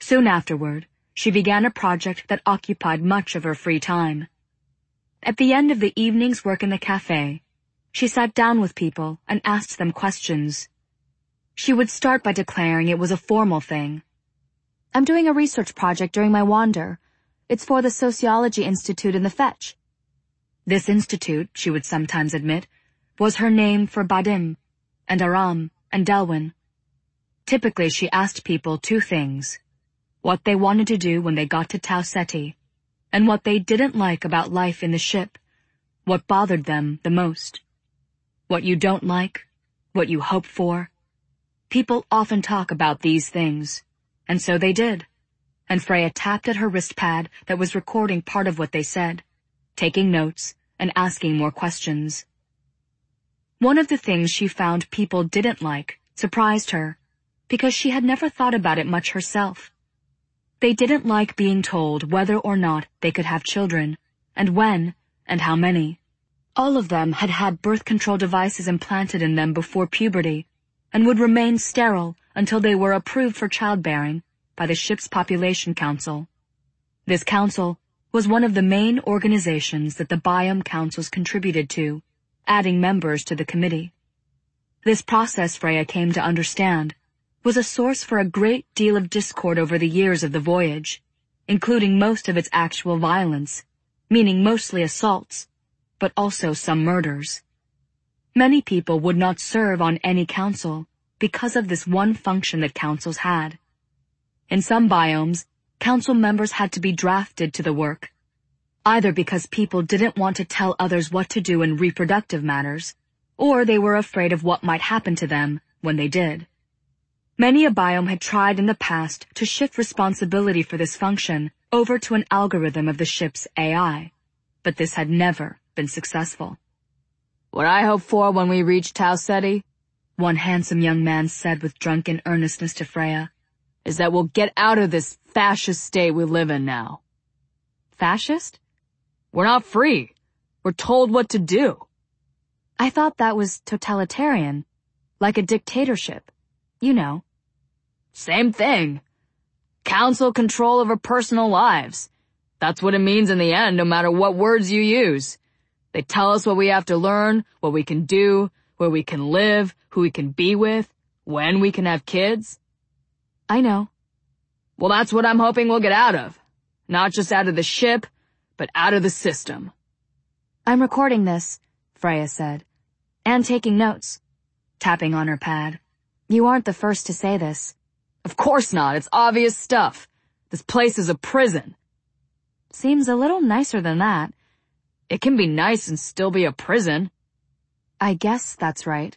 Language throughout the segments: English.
Soon afterward, she began a project that occupied much of her free time. At the end of the evening's work in the cafe, she sat down with people and asked them questions. She would start by declaring it was a formal thing. "I'm doing a research project during my wander. It's for the Sociology Institute in the Fetch." This institute, she would sometimes admit, was her name for Badim, and Aram, and Delwyn. Typically she asked people two things: what they wanted to do when they got to Tau Ceti, and what they didn't like about life in the ship, what bothered them the most. What you don't like, what you hope for. People often talk about these things, and so they did, and Freya tapped at her wrist pad that was recording part of what they said, taking notes and asking more questions. One of the things she found people didn't like surprised her, because she had never thought about it much herself. They didn't like being told whether or not they could have children, and when, and how many. All of them had had birth control devices implanted in them before puberty, and would remain sterile until they were approved for childbearing by the ship's Population Council. This council was one of the main organizations that the Biome Councils contributed to, adding members to the committee. This process, Freya came to understand, was a source for a great deal of discord over the years of the voyage, including most of its actual violence, meaning mostly assaults, but also some murders. Many people would not serve on any council because of this one function that councils had. In some biomes, council members had to be drafted to the work, either because people didn't want to tell others what to do in reproductive matters, or they were afraid of what might happen to them when they did. Many a biome had tried in the past to shift responsibility for this function over to an algorithm of the ship's AI, but this had never been successful. "What I hope for when we reach Tau Ceti," one handsome young man said with drunken earnestness to Freya, "is that we'll get out of this fascist state we live in now." Fascist? We're not free. We're told what to do. I thought that was totalitarian, like a dictatorship. You know. Same thing. Council control over personal lives. That's what it means in the end, no matter what words you use. They tell us what we have to learn, what we can do, where we can live, who we can be with, when we can have kids. I know. Well, that's what I'm hoping we'll get out of. Not just out of the ship, but out of the system. "I'm recording this," Freya said, "and taking notes," tapping on her pad. "You aren't the first to say this." Of course not. It's obvious stuff. This place is a prison. Seems a little nicer than that. It can be nice and still be a prison. I guess that's right.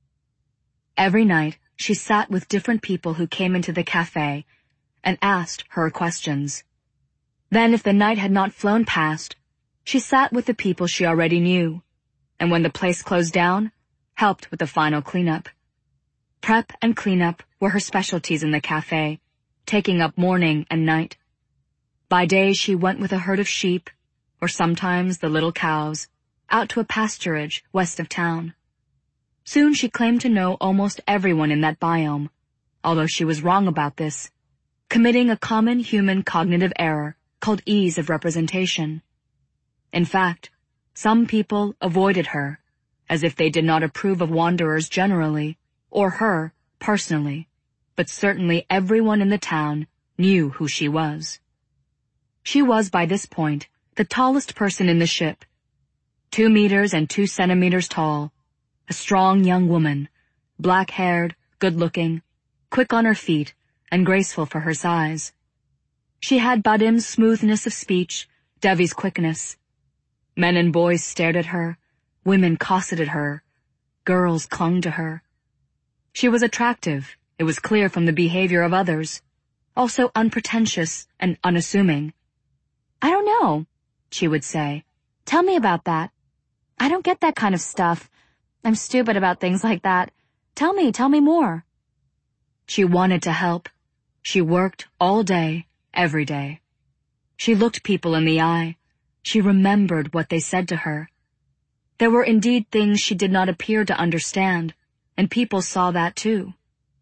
Every night, she sat with different people who came into the cafe and asked her questions. Then, if the night had not flown past, she sat with the people she already knew, and when the place closed down, helped with the final cleanup. Prep and cleanup were her specialties in the cafe, taking up morning and night. By day she went with a herd of sheep, or sometimes the little cows, out to a pasturage west of town. Soon she claimed to know almost everyone in that biome, although she was wrong about this, committing a common human cognitive error called ease of representation. In fact, some people avoided her, as if they did not approve of wanderers generally, or her personally, but certainly everyone in the town knew who she was. She was, by this point, the tallest person in the ship, 2 meters and 2 centimeters tall, a strong young woman, black-haired, good-looking, quick on her feet, and graceful for her size. She had Badim's smoothness of speech, Devi's quickness. Men and boys stared at her, women cosseted her, girls clung to her. She was attractive, it was clear from the behavior of others, also unpretentious and unassuming. "I don't know," she would say. "Tell me about that. I don't get that kind of stuff. I'm stupid about things like that. Tell me more." She wanted to help. She worked all day, every day. She looked people in the eye. She remembered what they said to her. There were indeed things she did not appear to understand, and people saw that too.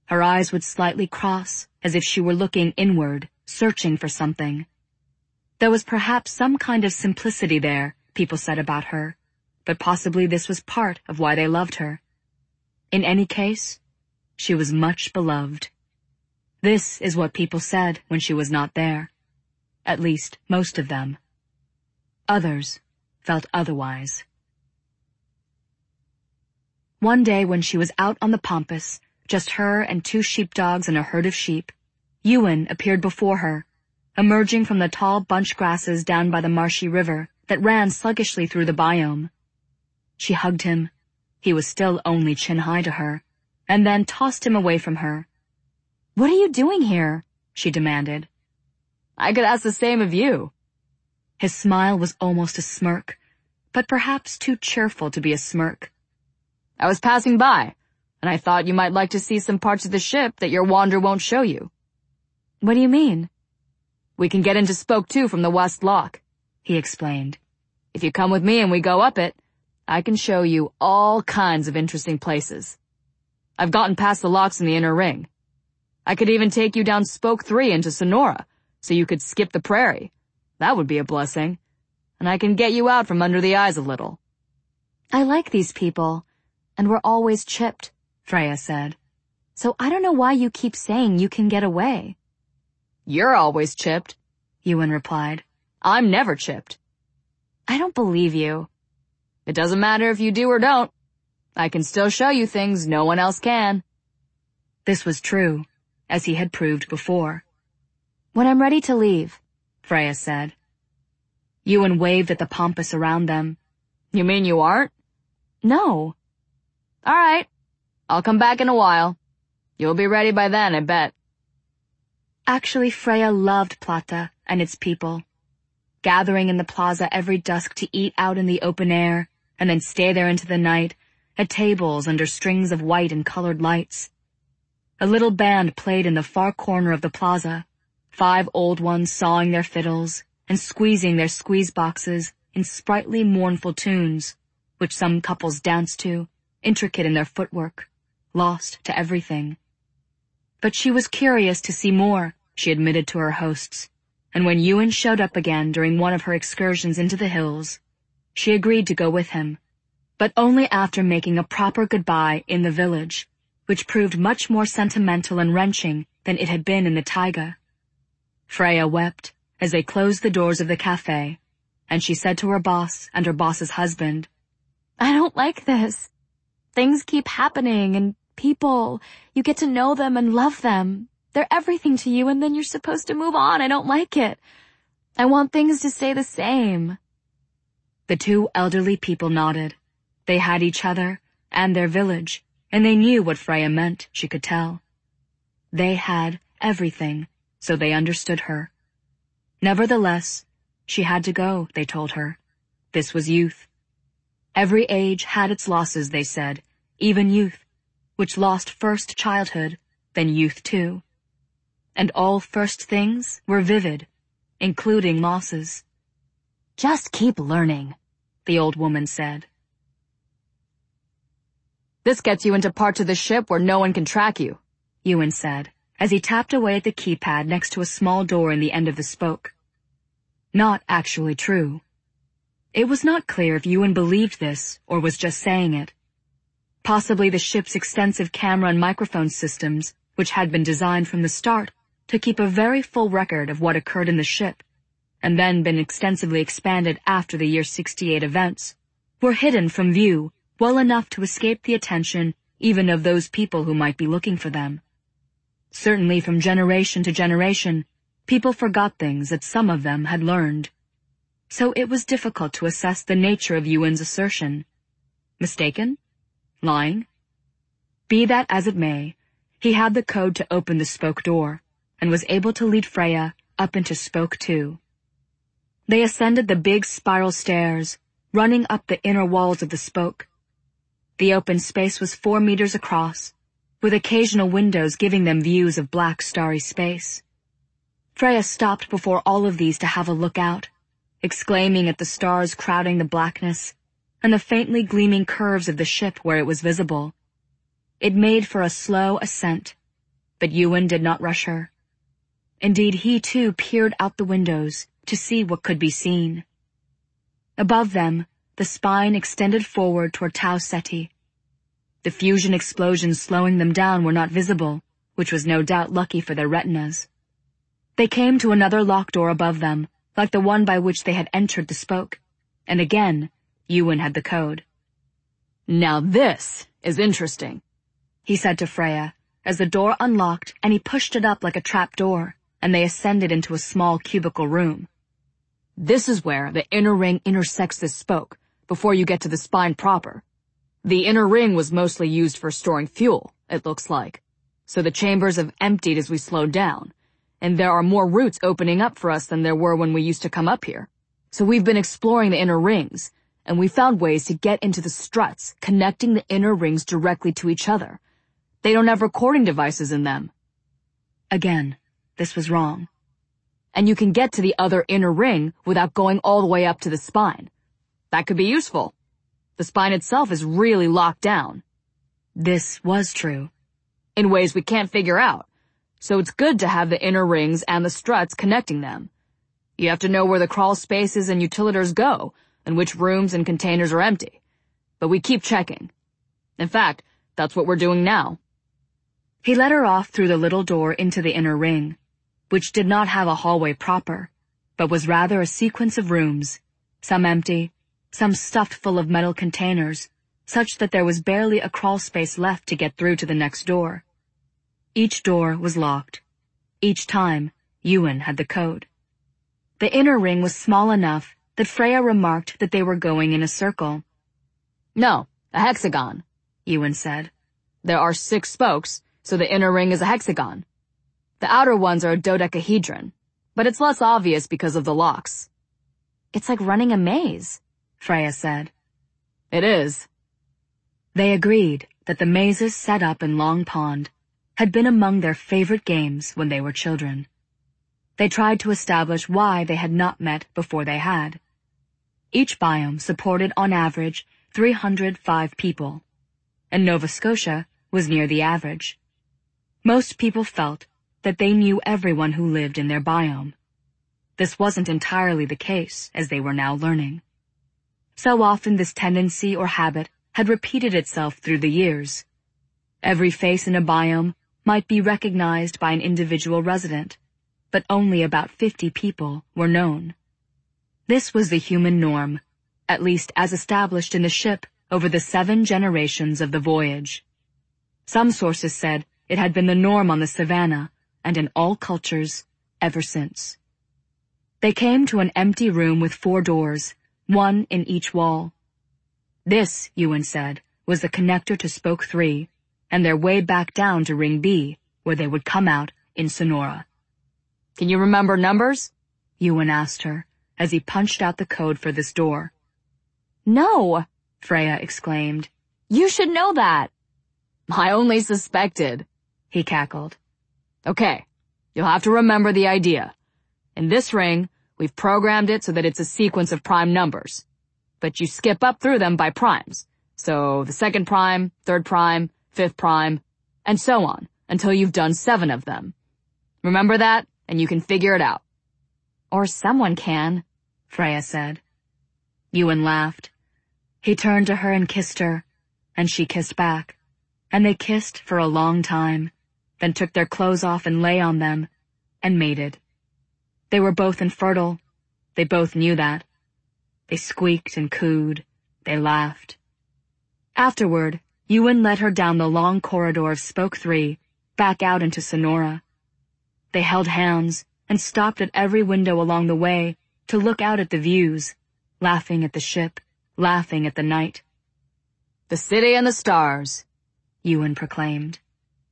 Her eyes would slightly cross, as if she were looking inward, searching for something. There was perhaps some kind of simplicity there, people said about her, but possibly this was part of why they loved her. In any case, she was much beloved. This is what people said when she was not there. At least, most of them. Others felt otherwise. One day when she was out on the pampas, just her and 2 sheepdogs and a herd of sheep, Ewan appeared before her, emerging from the tall bunch grasses down by the marshy river that ran sluggishly through the biome. She hugged him. He was still only chin-high to her, and then tossed him away from her. "What are you doing here?" she demanded. "I could ask the same of you." His smile was almost a smirk, but perhaps too cheerful to be a smirk. "I was passing by, and I thought you might like to see some parts of the ship that your wander won't show you." "What do you mean?" "We can get into Spoke 2 from the West Lock," he explained. "If you come with me and we go up it, I can show you all kinds of interesting places. I've gotten past the locks in the inner ring. I could even take you down Spoke 3 into Sonora, so you could skip the prairie. That would be a blessing. And I can get you out from under the eyes a little." "I like these people, and we're always chipped," Freya said. "So I don't know why you keep saying you can get away." "You're always chipped," Ewan replied. "I'm never chipped." "I don't believe you." "It doesn't matter if you do or don't. I can still show you things no one else can." This was true, as he had proved before. "When I'm ready to leave," Freya said. Ewan waved at the pampas around them. "You mean you aren't?" "No." "All right. I'll come back in a while. You'll be ready by then, I bet." Actually, Freya loved Plata and its people. Gathering in the plaza every dusk to eat out in the open air, and then stay there into the night, at tables under strings of white and colored lights. A little band played in the far corner of the plaza, 5 old ones sawing their fiddles and squeezing their squeeze boxes in sprightly, mournful tunes, which some couples danced to, intricate in their footwork, lost to everything. But she was curious to see more, she admitted to her hosts, and when Ewan showed up again during one of her excursions into the hills, she agreed to go with him, but only after making a proper goodbye in the village, which proved much more sentimental and wrenching than it had been in the taiga. Freya wept as they closed the doors of the cafe, and she said to her boss and her boss's husband, "I don't like this. Things keep happening, and people, you get to know them and love them. They're everything to you, and then you're supposed to move on. I don't like it. I want things to stay the same." The 2 elderly people nodded. They had each other and their village, and they knew what Freya meant, she could tell. They had everything, so they understood her. Nevertheless, she had to go, they told her. This was youth. Every age had its losses, they said, even youth, which lost first childhood, then youth too. And all first things were vivid, including losses. "Just keep learning," the old woman said. "This gets you into parts of the ship where no one can track you," Ewan said, as he tapped away at the keypad next to a small door in the end of the spoke. Not actually true. It was not clear if Ewan believed this or was just saying it. Possibly the ship's extensive camera and microphone systems, which had been designed from the start to keep a very full record of what occurred in the ship, and then been extensively expanded after the year 68 events, were hidden from view well enough to escape the attention even of those people who might be looking for them. Certainly from generation to generation, people forgot things that some of them had learned. So it was difficult to assess the nature of Ewan's assertion. Mistaken? Lying? Be that as it may, he had the code to open the spoke door, and was able to lead Freya up into Spoke 2. They ascended the big spiral stairs, running up the inner walls of the spoke. The open space was 4 meters across, with occasional windows giving them views of black starry space. Freya stopped before all of these to have a look out, exclaiming at the stars crowding the blackness, and the faintly gleaming curves of the ship where it was visible. It made for a slow ascent, but Yuan did not rush her. Indeed, he too peered out the windows to see what could be seen. Above them, the spine extended forward toward Tau Ceti. The fusion explosions slowing them down were not visible, which was no doubt lucky for their retinas. They came to another locked door above them, like the one by which they had entered the spoke, and again, Yuan had the code. "Now this is interesting," he said to Freya, as the door unlocked and he pushed it up like a trap door, and they ascended into a small cubicle room. "This is where the inner ring intersects this spoke, before you get to the spine proper. The inner ring was mostly used for storing fuel, it looks like, so the chambers have emptied as we slowed down, and there are more routes opening up for us than there were when we used to come up here. So we've been exploring the inner rings, and we found ways to get into the struts, connecting the inner rings directly to each other. They don't have recording devices in them." Again, this was wrong. "And you can get to the other inner ring without going all the way up to the spine. That could be useful. The spine itself is really locked down." This was true. "In ways we can't figure out. So it's good to have the inner rings and the struts connecting them. You have to know where the crawl spaces and utilitors go, and which rooms and containers are empty. But we keep checking. In fact, that's what we're doing now." He led her off through the little door into the inner ring, which did not have a hallway proper, but was rather a sequence of rooms, some empty, some stuffed full of metal containers, such that there was barely a crawl space left to get through to the next door. Each door was locked. Each time, Yuan had the code. The inner ring was small enough that Freya remarked that they were going in a circle. "No, a hexagon," Yuan said. "There are 6 spokes, so the inner ring is a hexagon. The outer ones are a dodecahedron, but it's less obvious because of the locks." "It's like running a maze," Freya said. "It is." They agreed that the mazes set up in Long Pond had been among their favorite games when they were children. They tried to establish why they had not met before they had. Each biome supported on average 305 people, and Nova Scotia was near the average. Most people felt that they knew everyone who lived in their biome. This wasn't entirely the case, as they were now learning. So often this tendency or habit had repeated itself through the years. Every face in a biome might be recognized by an individual resident, but only about 50 people were known. This was the human norm, at least as established in the ship over the 7 generations of the voyage. Some sources said it had been the norm on the savannah and in all cultures ever since. They came to an empty room with 4 doors, one in each wall. This, Yuan said, was the connector to Spoke 3, and their way back down to Ring B, where they would come out in Sonora. "Can you remember numbers?" Yuan asked her, as he punched out the code for this door. "No," Freya exclaimed. "You should know that." "I only suspected," he cackled. "Okay, you'll have to remember the idea. In this ring, we've programmed it so that it's a sequence of prime numbers. But you skip up through them by primes. So the 2nd prime, 3rd prime, 5th prime, and so on, until you've done 7 of them. Remember that, and you can figure it out." "Or someone can," Freya said. Yuan laughed. He turned to her and kissed her, and she kissed back, and they kissed for a long time, then took their clothes off and lay on them, and mated. They were both infertile. They both knew that. They squeaked and cooed. They laughed. Afterward, Yuan led her down the long corridor of Spoke 3, back out into Sonora. They held hands and stopped at every window along the way to look out at the views, laughing at the ship, laughing at the night. "The city and the stars," Yuan proclaimed.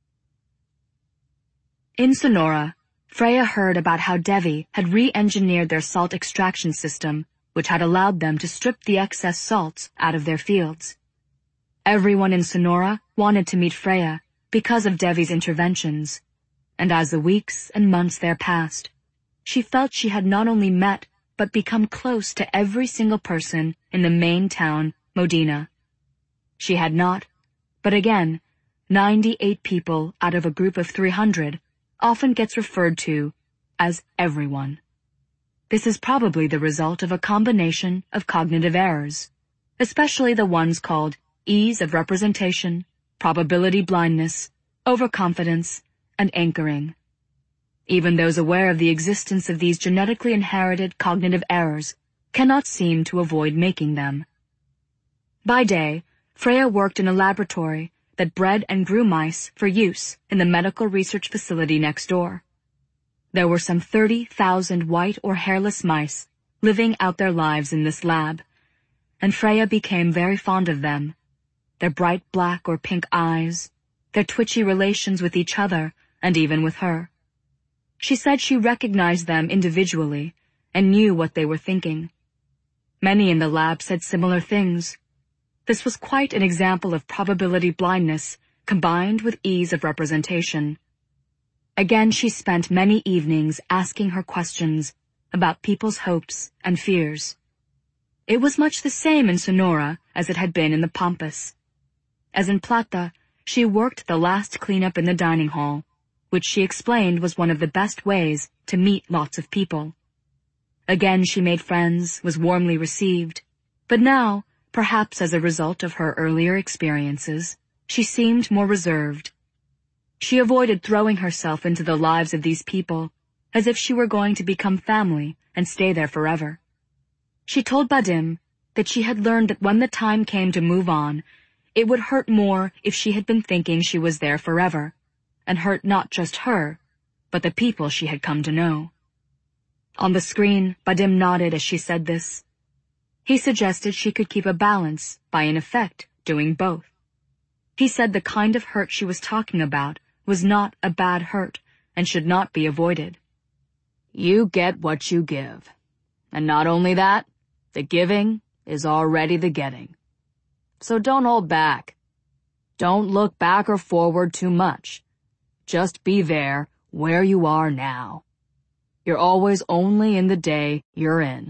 In Sonora, Freya heard about how Devi had re-engineered their salt extraction system, which had allowed them to strip the excess salts out of their fields. Everyone in Sonora wanted to meet Freya because of Devi's interventions, and as the weeks and months there passed, she felt she had not only met but become close to every single person in the main town, Modena. She had not, but again, 98 people out of a group of 300 often gets referred to as everyone. This is probably the result of a combination of cognitive errors, especially the ones called ease of representation, probability blindness, overconfidence, and anchoring. Even those aware of the existence of these genetically inherited cognitive errors cannot seem to avoid making them. By day, Freya worked in a laboratory that bred and grew mice for use in the medical research facility next door. There were some 30,000 white or hairless mice living out their lives in this lab, and Freya became very fond of them. Their bright black or pink eyes, their twitchy relations with each other and even with her. She said she recognized them individually and knew what they were thinking. Many in the lab said similar things. This was quite an example of probability blindness combined with ease of representation. Again, she spent many evenings asking her questions about people's hopes and fears. It was much the same in Sonora as it had been in the Pampas. As in Plata, she worked the last cleanup in the dining hall, which she explained was one of the best ways to meet lots of people. Again, she made friends, was warmly received, but now, perhaps as a result of her earlier experiences, she seemed more reserved. She avoided throwing herself into the lives of these people as if she were going to become family and stay there forever. She told Badim that she had learned that when the time came to move on, it would hurt more if she had been thinking she was there forever, and hurt not just her, but the people she had come to know. On the screen, Badim nodded as she said this. He suggested she could keep a balance by, in effect, doing both. He said the kind of hurt she was talking about was not a bad hurt and should not be avoided. You get what you give. And not only that, the giving is already the getting. So don't hold back. Don't look back or forward too much. Just be there where you are now. You're always only in the day you're in.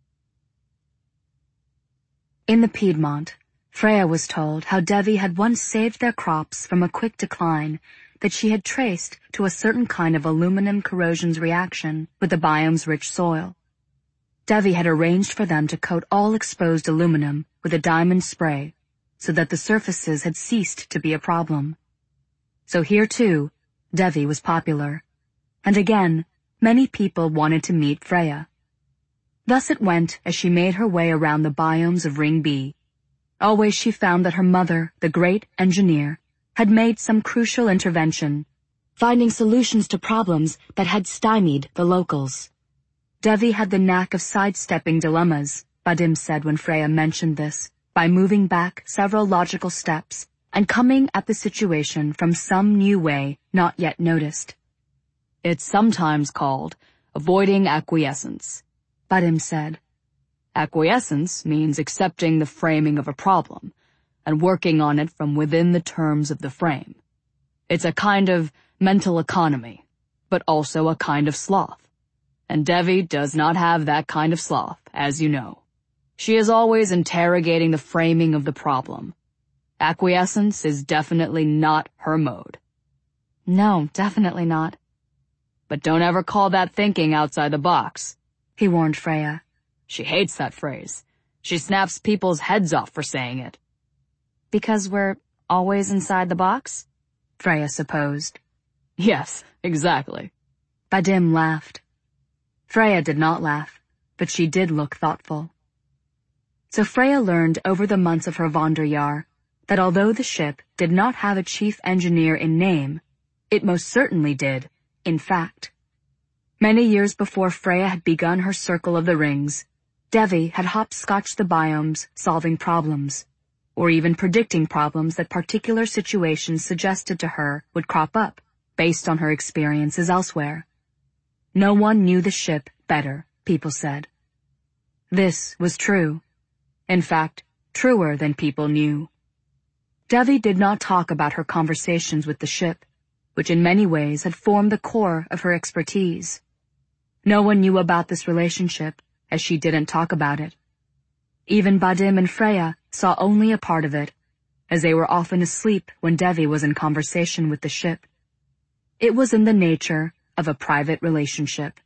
In the Piedmont, Freya was told how Devi had once saved their crops from a quick decline that she had traced to a certain kind of aluminum corrosion's reaction with the biome's rich soil. Devi had arranged for them to coat all exposed aluminum with a diamond spray so that the surfaces had ceased to be a problem. So here too, Devi was popular. And again, many people wanted to meet Freya. Thus it went as she made her way around the biomes of Ring B. Always she found that her mother, the great engineer, had made some crucial intervention, finding solutions to problems that had stymied the locals. Devi had the knack of sidestepping dilemmas, Badim said when Freya mentioned this, by moving back several logical steps and coming at the situation from some new way not yet noticed. It's sometimes called avoiding acquiescence, Badim said. Acquiescence means accepting the framing of a problem and working on it from within the terms of the frame. It's a kind of mental economy, but also a kind of sloth. And Devi does not have that kind of sloth, as you know. She is always interrogating the framing of the problem. Acquiescence is definitely not her mode. No, definitely not. But don't ever call that thinking outside the box, he warned Freya. She hates that phrase. She snaps people's heads off for saying it. Because we're always inside the box? Freya supposed. Yes, exactly. Badim laughed. Freya did not laugh, but she did look thoughtful. So Freya learned over the months of her Wanderjahr that although the ship did not have a chief engineer in name, it most certainly did, in fact. Many years before Freya had begun her Circle of the Rings, Devi had hopscotched the biomes solving problems, or even predicting problems that particular situations suggested to her would crop up, based on her experiences elsewhere. No one knew the ship better, people said. This was true. In fact, truer than people knew. Devi did not talk about her conversations with the ship, which in many ways had formed the core of her expertise. No one knew about this relationship, as she didn't talk about it. Even Badim and Freya saw only a part of it, as they were often asleep when Devi was in conversation with the ship. It was in the nature of a private relationship.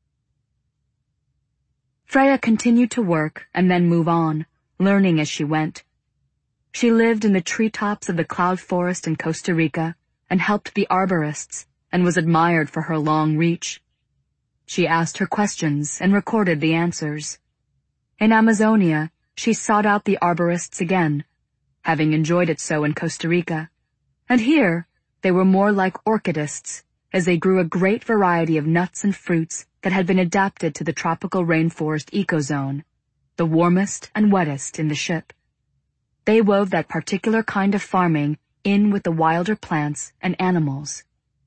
Freya continued to work and then move on, learning as she went. She lived in the treetops of the cloud forest in Costa Rica and helped the arborists and was admired for her long reach. She asked her questions and recorded the answers. In Amazonia, she sought out the arborists again, having enjoyed it so in Costa Rica, and here they were more like orchidists, as they grew a great variety of nuts and fruits that had been adapted to the tropical rainforest ecozone, the warmest and wettest in the ship. They wove that particular kind of farming in with the wilder plants and animals.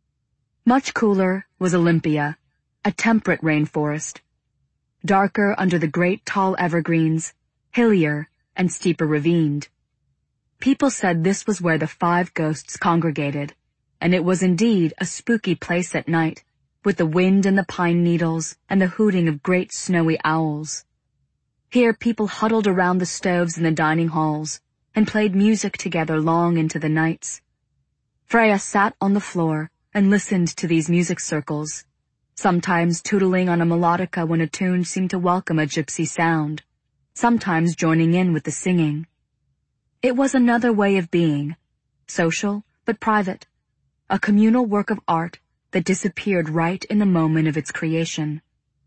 Much cooler was Olympia, a temperate rainforest. Darker under the great tall evergreens, hillier and steeper ravined. People said this was where the 5 ghosts congregated, and it was indeed a spooky place at night, with the wind in the pine needles and the hooting of great snowy owls. Here people huddled around the stoves in the dining halls and played music together long into the nights. Freya sat on the floor and listened to these music circles, sometimes tootling on a melodica when a tune seemed to welcome a gypsy sound, sometimes joining in with the singing. It was another way of being, social but private, a communal work of art that disappeared right in the moment of its creation.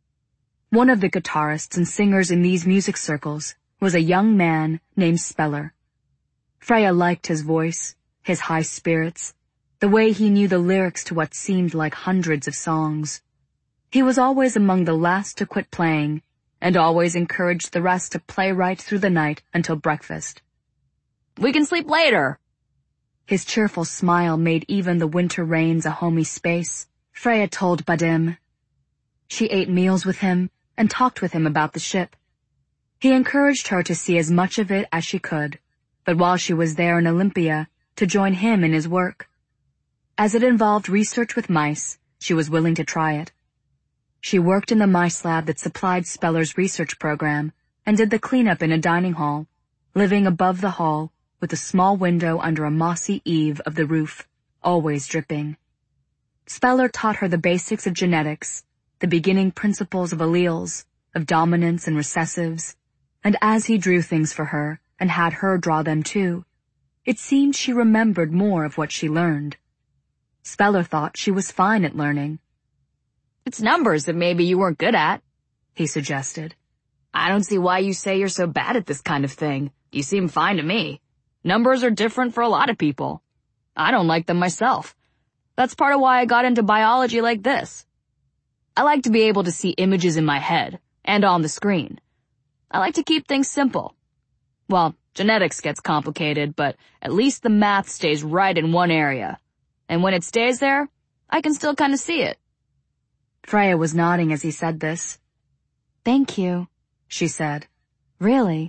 One of the guitarists and singers in these music circles was a young man named Speller. Freya liked his voice, his high spirits, the way he knew the lyrics to what seemed like hundreds of songs. He was always among the last to quit playing, and always encouraged the rest to play right through the night until breakfast. "We can sleep later." His cheerful smile made even the winter rains a homey space, Freya told Badim. She ate meals with him and talked with him about the ship. He encouraged her to see as much of it as she could, but while she was there in Olympia, to join him in his work. As it involved research with mice, she was willing to try it. She worked in the mice lab that supplied Speller's research program and did the cleanup in a dining hall, living above the hall with a small window under a mossy eave of the roof, always dripping. Speller taught her the basics of genetics, the beginning principles of alleles, of dominants and recessives, and as he drew things for her and had her draw them too, it seemed she remembered more of what she learned. Speller thought she was fine at learning. "It's numbers that maybe you weren't good at," he suggested. "I don't see why you say you're so bad at this kind of thing. You seem fine to me. Numbers are different for a lot of people. I don't like them myself. That's part of why I got into biology like this. I like to be able to see images in my head and on the screen. I like to keep things simple. Well, genetics gets complicated, but at least the math stays right in one area. And when it stays there, I can still kind of see it." Freya was nodding as he said this. "Thank you," she said. "Really."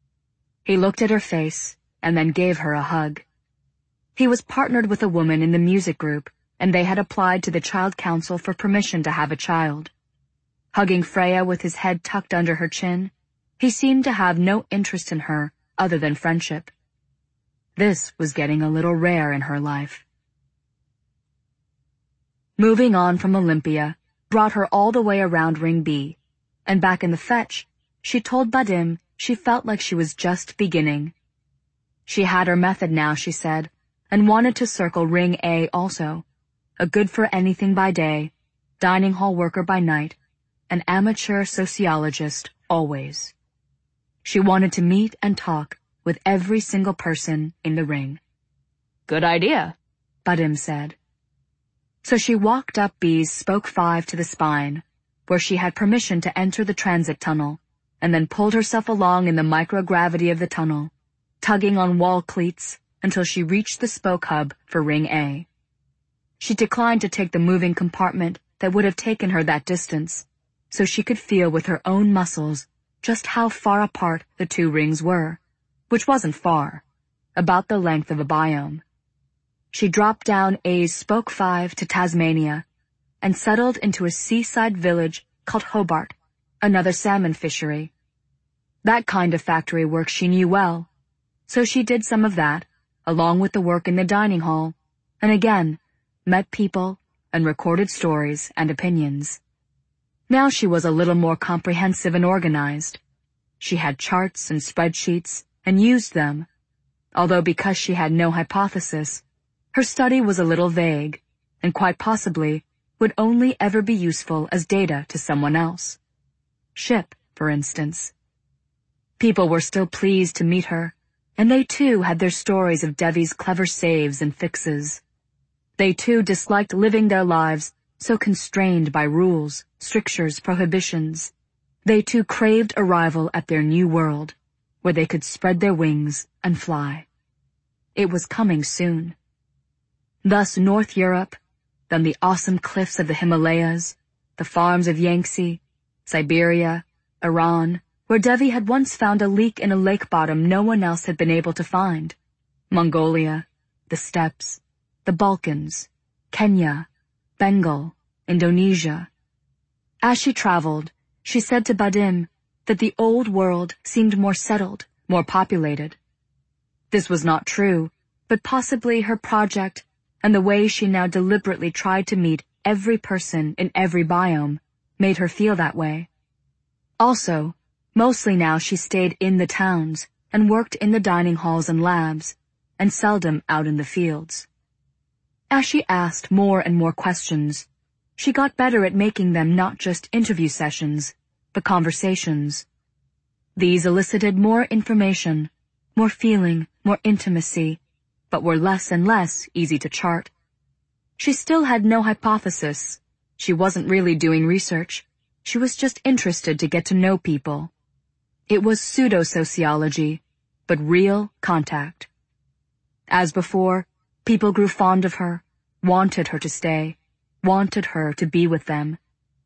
He looked at her face and then gave her a hug. He was partnered with a woman in the music group, and they had applied to the child council for permission to have a child. Hugging Freya with his head tucked under her chin, he seemed to have no interest in her other than friendship. This was getting a little rare in her life. Moving on from Olympia brought her all the way around Ring B, and back in the fetch, she told Badim she felt like she was just beginning. She had her method now, she said, and wanted to circle Ring A also, a good-for-anything by day, dining hall worker by night, an amateur sociologist always. She wanted to meet and talk with every single person in the ring. "Good idea," Badim said. So she walked up B's Spoke 5 to the spine, where she had permission to enter the transit tunnel, and then pulled herself along in the microgravity of the tunnel, tugging on wall cleats until she reached the spoke hub for Ring A. She declined to take the moving compartment that would have taken her that distance, so she could feel with her own muscles just how far apart the 2 rings were, which wasn't far, about the length of a biome. She dropped down A's Spoke 5 to Tasmania and settled into a seaside village called Hobart, another salmon fishery. That kind of factory work she knew well, so she did some of that along with the work in the dining hall, and again, met people and recorded stories and opinions. Now she was a little more comprehensive and organized. She had charts and spreadsheets and used them, although because she had no hypothesis, her study was a little vague, and quite possibly would only ever be useful as data to someone else. Ship, for instance. People were still pleased to meet her, and they too had their stories of Devi's clever saves and fixes. They too disliked living their lives so constrained by rules, strictures, prohibitions. They too craved arrival at their new world, where they could spread their wings and fly. It was coming soon. Thus North Europe, then the awesome cliffs of the Himalayas, the farms of Yangtze, Siberia, Iran, where Devi had once found a leak in a lake bottom no one else had been able to find, Mongolia, the steppes, the Balkans, Kenya, Bengal, Indonesia. As she traveled, she said to Badim that the old world seemed more settled, more populated. This was not true, but possibly her project and the way she now deliberately tried to meet every person in every biome made her feel that way. Also, mostly now she stayed in the towns and worked in the dining halls and labs, and seldom out in the fields. As she asked more and more questions, she got better at making them not just interview sessions, but conversations. These elicited more information, more feeling, more intimacy, but were less and less easy to chart. She still had no hypothesis. She wasn't really doing research. She was just interested to get to know people. It was pseudo-sociology, but real contact. As before, people grew fond of her, wanted her to stay, wanted her to be with them,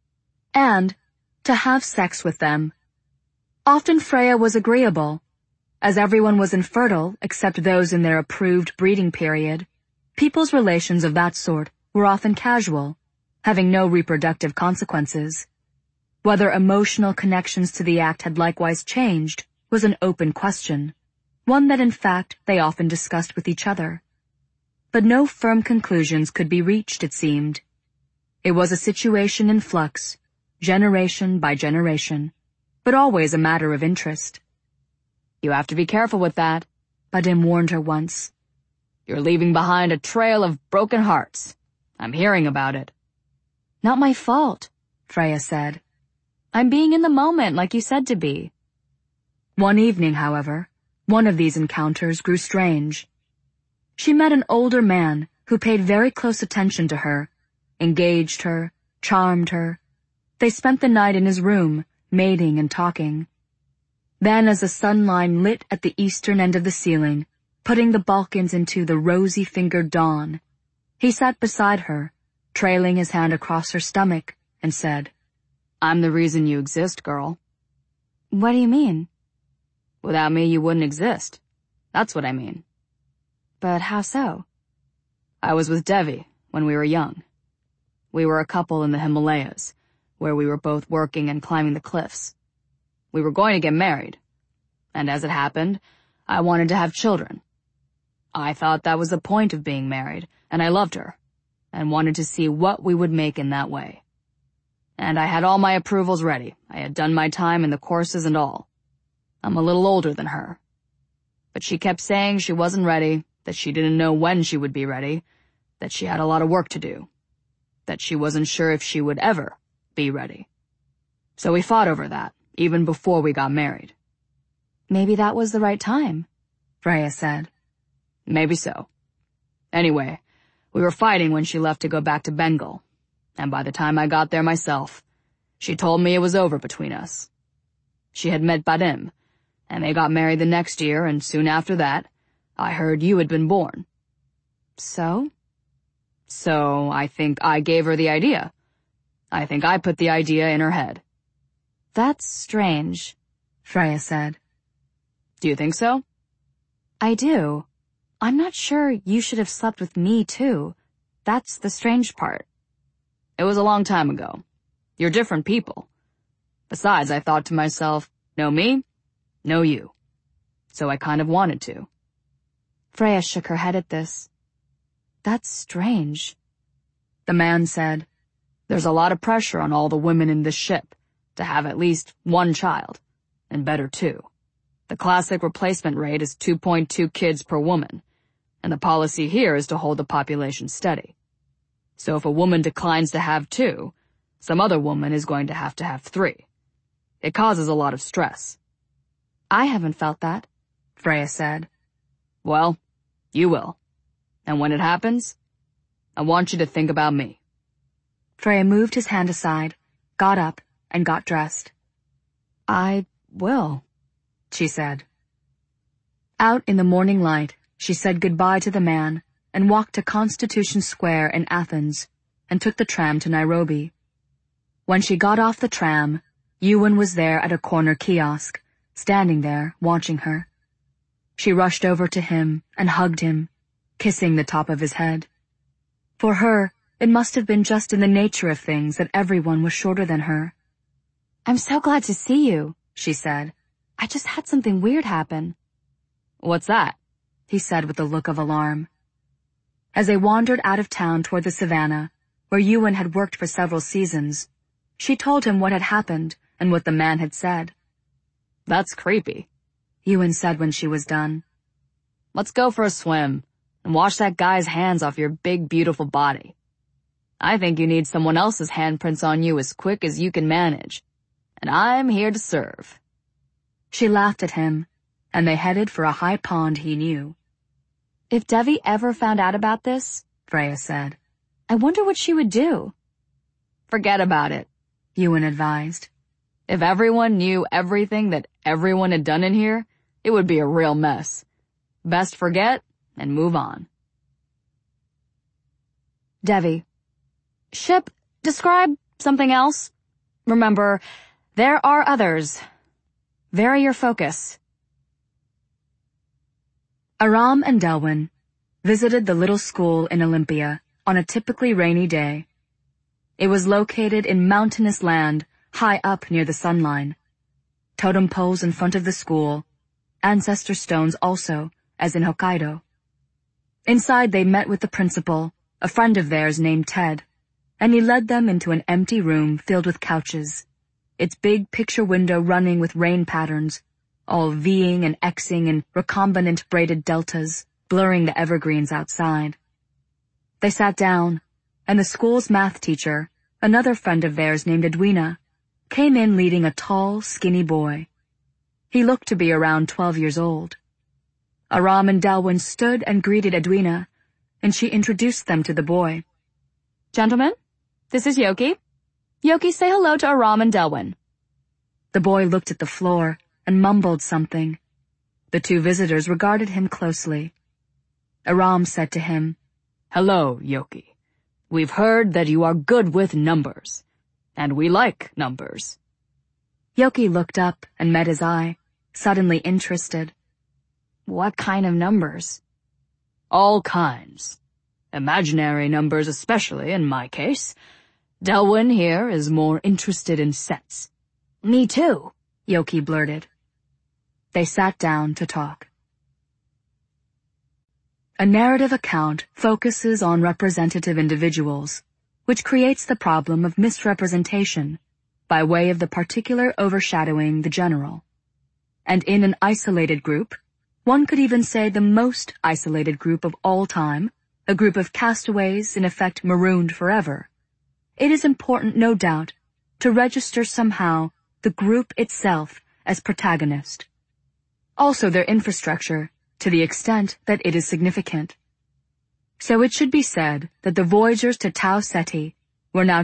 and to have sex with them. Often Freya was agreeable. As everyone was infertile except those in their approved breeding period, people's relations of that sort were often casual, having no reproductive consequences. Whether emotional connections to the act had likewise changed was an open question, one that in fact they often discussed with each other. But no firm conclusions could be reached, it seemed. It was a situation in flux, generation by generation, but always a matter of interest. You have to be careful with that, Badim warned her once. You're leaving behind a trail of broken hearts. I'm hearing about it. Not my fault, Freya said. I'm being in the moment like you said to be. One evening, however, one of these encounters grew strange. She met an older man who paid very close attention to her, engaged her, charmed her. They spent the night in his room, mating and talking. Then as the sunline lit at the eastern end of the ceiling, putting the Balkans into the rosy-fingered dawn, he sat beside her, trailing his hand across her stomach, and said, I'm the reason you exist, girl. What do you mean? Without me, you wouldn't exist. That's what I mean. But how so? I was with Devi when we were young. We were a couple in the Himalayas, where we were both working and climbing the cliffs. We were going to get married, and as it happened, I wanted to have children. I thought that was the point of being married, and I loved her, and wanted to see what we would make in that way. And I had all my approvals ready. I had done my time in the courses and all. I'm a little older than her. But she kept saying she wasn't ready, that she didn't know when she would be ready, that she had a lot of work to do, that she wasn't sure if she would ever be ready. So we fought over that, even before we got married. Maybe that was the right time, Freya said. Maybe so. Anyway, we were fighting when she left to go back to Bengal, and by the time I got there myself, she told me it was over between us. She had met Badim, and they got married the next year, and soon after that, I heard you had been born. So? So I think I gave her the idea. I think I put the idea in her head. That's strange, Freya said. Do you think so? I do. I'm not sure you should have slept with me, too. That's the strange part. It was a long time ago. You're different people. Besides, I thought to myself, no me, no you. So I kind of wanted to. Freya shook her head at this. That's strange. The man said, There's a lot of pressure on all the women in this ship to have at least one child, and better two. The classic replacement rate is 2.2 kids per woman, and the policy here is to hold the population steady. So if a woman declines to have two, some other woman is going to have 3. It causes a lot of stress. I haven't felt that, Freya said. Well, you will. And when it happens, I want you to think about me. Freya moved his hand aside, got up, and got dressed. I will, she said. Out in the morning light, she said goodbye to the man and walked to Constitution Square in Athens and took the tram to Nairobi. When she got off the tram, Ewan was there at a corner kiosk, standing there watching her. She rushed over to him and hugged him, kissing the top of his head. For her, it must have been just in the nature of things that everyone was shorter than her. I'm so glad to see you, she said. I just had something weird happen. What's that? He said with a look of alarm. As they wandered out of town toward the savannah, where Ewan had worked for several seasons, she told him what had happened and what the man had said. That's creepy, Ewan said when she was done. Let's go for a swim and wash that guy's hands off your big, beautiful body. I think you need someone else's handprints on you as quick as you can manage, and I'm here to serve. She laughed at him, and they headed for a high pond he knew. If Devi ever found out about this, Freya said, I wonder what she would do. Forget about it, Ewan advised. If everyone knew everything that everyone had done in here, it would be a real mess. Best forget and move on. Devi. Ship, describe something else. Remember, there are others. Vary your focus. Aram and Delwyn visited the little school in Olympia on a typically rainy day. It was located in mountainous land high up near the sunline. Totem poles in front of the school, ancestor stones also, as in Hokkaido. Inside they met with the principal, a friend of theirs named Ted, and he led them into an empty room filled with couches, its big picture window running with rain patterns, all Ving and Xing in recombinant braided deltas, blurring the evergreens outside. They sat down, and the school's math teacher, another friend of theirs named Edwina, came in leading a tall, skinny boy. He looked to be around 12 years old. Aram and Delwyn stood and greeted Edwina, and she introduced them to the boy. Gentlemen, this is Yoki. Yoki, say hello to Aram and Delwyn. The boy looked at the floor and mumbled something. The two visitors regarded him closely. Aram said to him, Hello, Yoki. We've heard that you are good with numbers, and we like numbers. Yoki looked up and met his eye, suddenly interested. What kind of numbers? All kinds. Imaginary numbers especially, in my case. Delwyn here is more interested in sets. Me too, Yoki blurted. They sat down to talk. A narrative account focuses on representative individuals, which creates the problem of misrepresentation by way of the particular overshadowing the general. And in an isolated group, one could even say the most isolated group of all time, a group of castaways in effect marooned forever, it is important, no doubt, to register somehow the group itself as protagonist. Also their infrastructure, to the extent that it is significant. So it should be said that the voyagers to Tau Ceti were now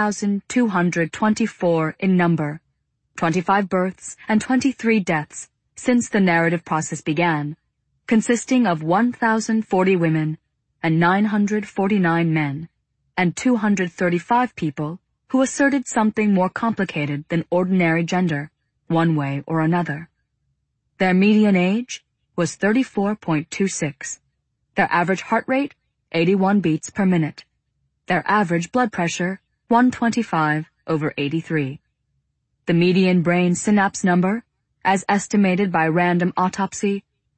2,224 in number, 25 births and 23 deaths since the narrative process began, consisting of 1,040 women and 949 men, and 235 people who asserted something more complicated than ordinary gender, one way or another. Their median age was 34.26. Their average heart rate, 81 beats per minute. Their average blood pressure, 125/83. The median brain synapse number, as estimated by random autopsy,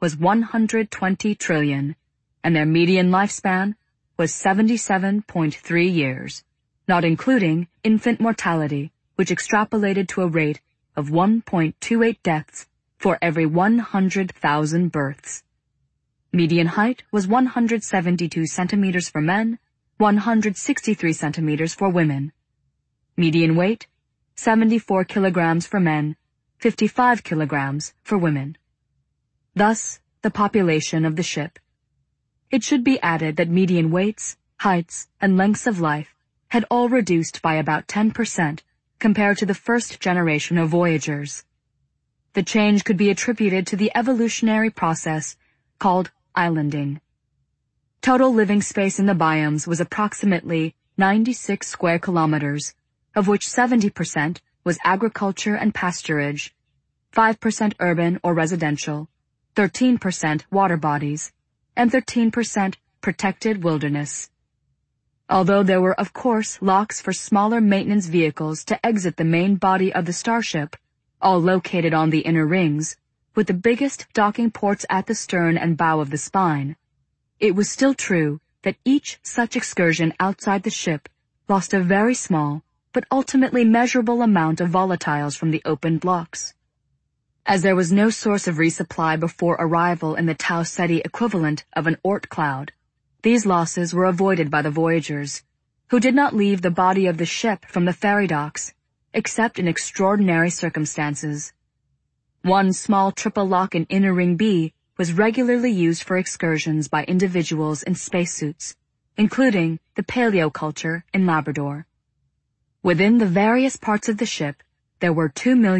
was 120 trillion, and their median lifespan was 77.3 years, not including infant mortality, which extrapolated to a rate of 1.28 deaths for every 100,000 births. Median height was 172 centimeters for men, 163 centimeters for women. Median weight, 74 kilograms for men, 55 kilograms for women. Thus, the population of the ship. It should be added that median weights, heights, and lengths of life had all reduced by about 10% compared to the first generation of voyagers. The change could be attributed to the evolutionary process called islanding. Total living space in the biomes was approximately 96 square kilometers, of which 70% was agriculture and pasturage, 5% urban or residential, 13% water bodies, and 13% protected wilderness. Although there were of course locks for smaller maintenance vehicles to exit the main body of the starship, all located on the inner rings, with the biggest docking ports at the stern and bow of the spine, it was still true that each such excursion outside the ship lost a very small but ultimately measurable amount of volatiles from the opened locks. As there was no source of resupply before arrival in the Tau Ceti equivalent of an Oort cloud, these losses were avoided by the voyagers, who did not leave the body of the ship from the ferry docks, except in extraordinary circumstances. One small triple lock in Inner Ring B was regularly used for excursions by individuals in spacesuits, including the paleoculture in Labrador. Within the various parts of the ship, there were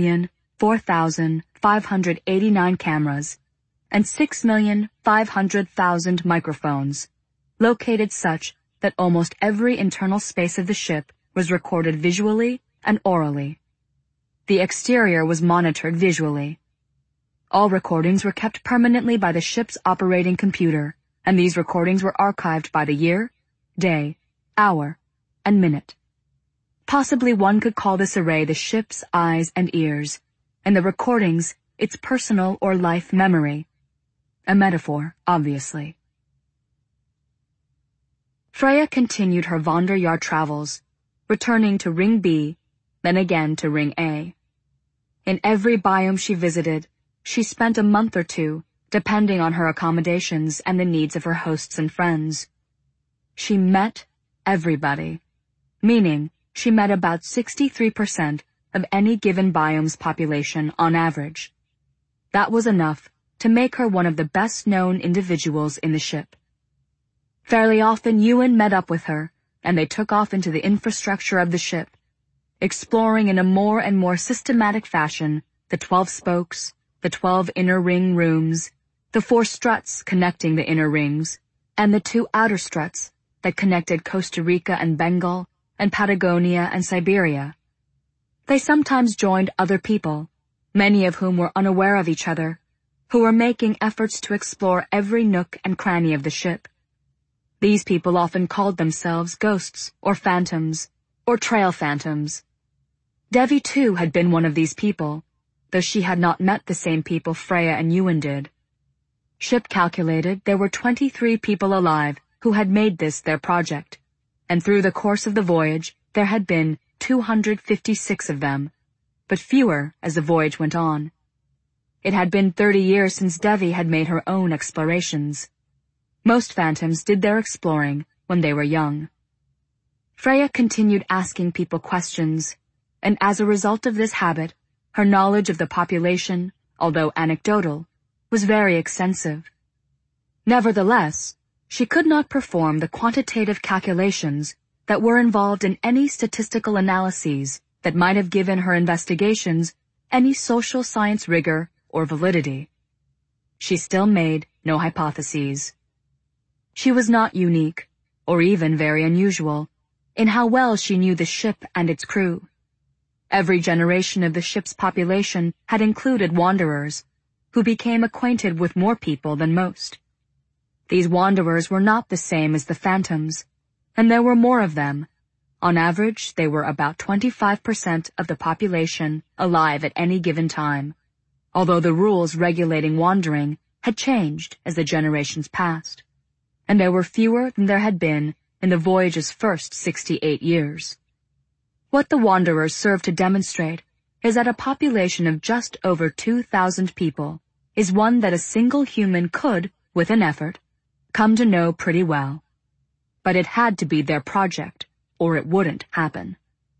2,004,589 cameras and 6,500,000 microphones, located such that almost every internal space of the ship was recorded visually and orally. The exterior was monitored visually. All recordings were kept permanently by the ship's operating computer, and these recordings were archived by the year, day, hour, and minute. Possibly one could call this array the ship's eyes and ears, and the recordings its personal or life memory. A metaphor, obviously. Freya continued her Wanderjahr travels, returning to Ring B, then again to Ring A. In every biome she visited, she spent a month or two, depending on her accommodations and the needs of her hosts and friends. She met everybody, meaning she met about 63% of any given biome's population on average. That was enough to make her one of the best-known individuals in the ship. Fairly often Ewan met up with her, and they took off into the infrastructure of the ship, exploring in a more and more systematic fashion the 12 spokes, the 12 inner ring rooms, the 4 struts connecting the inner rings, and the 2 outer struts that connected Costa Rica and Bengal, and Patagonia and Siberia. They sometimes joined other people, many of whom were unaware of each other, who were making efforts to explore every nook and cranny of the ship. These people often called themselves ghosts or phantoms, or trail phantoms. Devi too had been one of these people, though she had not met the same people Freya and Ewan did. Ship calculated there were 23 people alive who had made this their project, and through the course of the voyage there had been 256 of them, but fewer as the voyage went on. It had been 30 years since Devi had made her own explorations. Most phantoms did their exploring when they were young. Freya continued asking people questions, and as a result of this habit, her knowledge of the population, although anecdotal, was very extensive. Nevertheless, she could not perform the quantitative calculations that were involved in any statistical analyses that might have given her investigations any social science rigor or validity. She still made no hypotheses. She was not unique, or even very unusual, in how well she knew the ship and its crew. Every generation of the ship's population had included wanderers, who became acquainted with more people than most. These wanderers were not the same as the phantoms, and there were more of them. On average, they were about 25% of the population alive at any given time, although the rules regulating wandering had changed as the generations passed, and there were fewer than there had been in the voyage's first 68 years. What the Wanderers served to demonstrate is that a population of just over 2,000 people is one that a single human could, with an effort, come to know pretty well. But it had to be their project, or it wouldn't happen.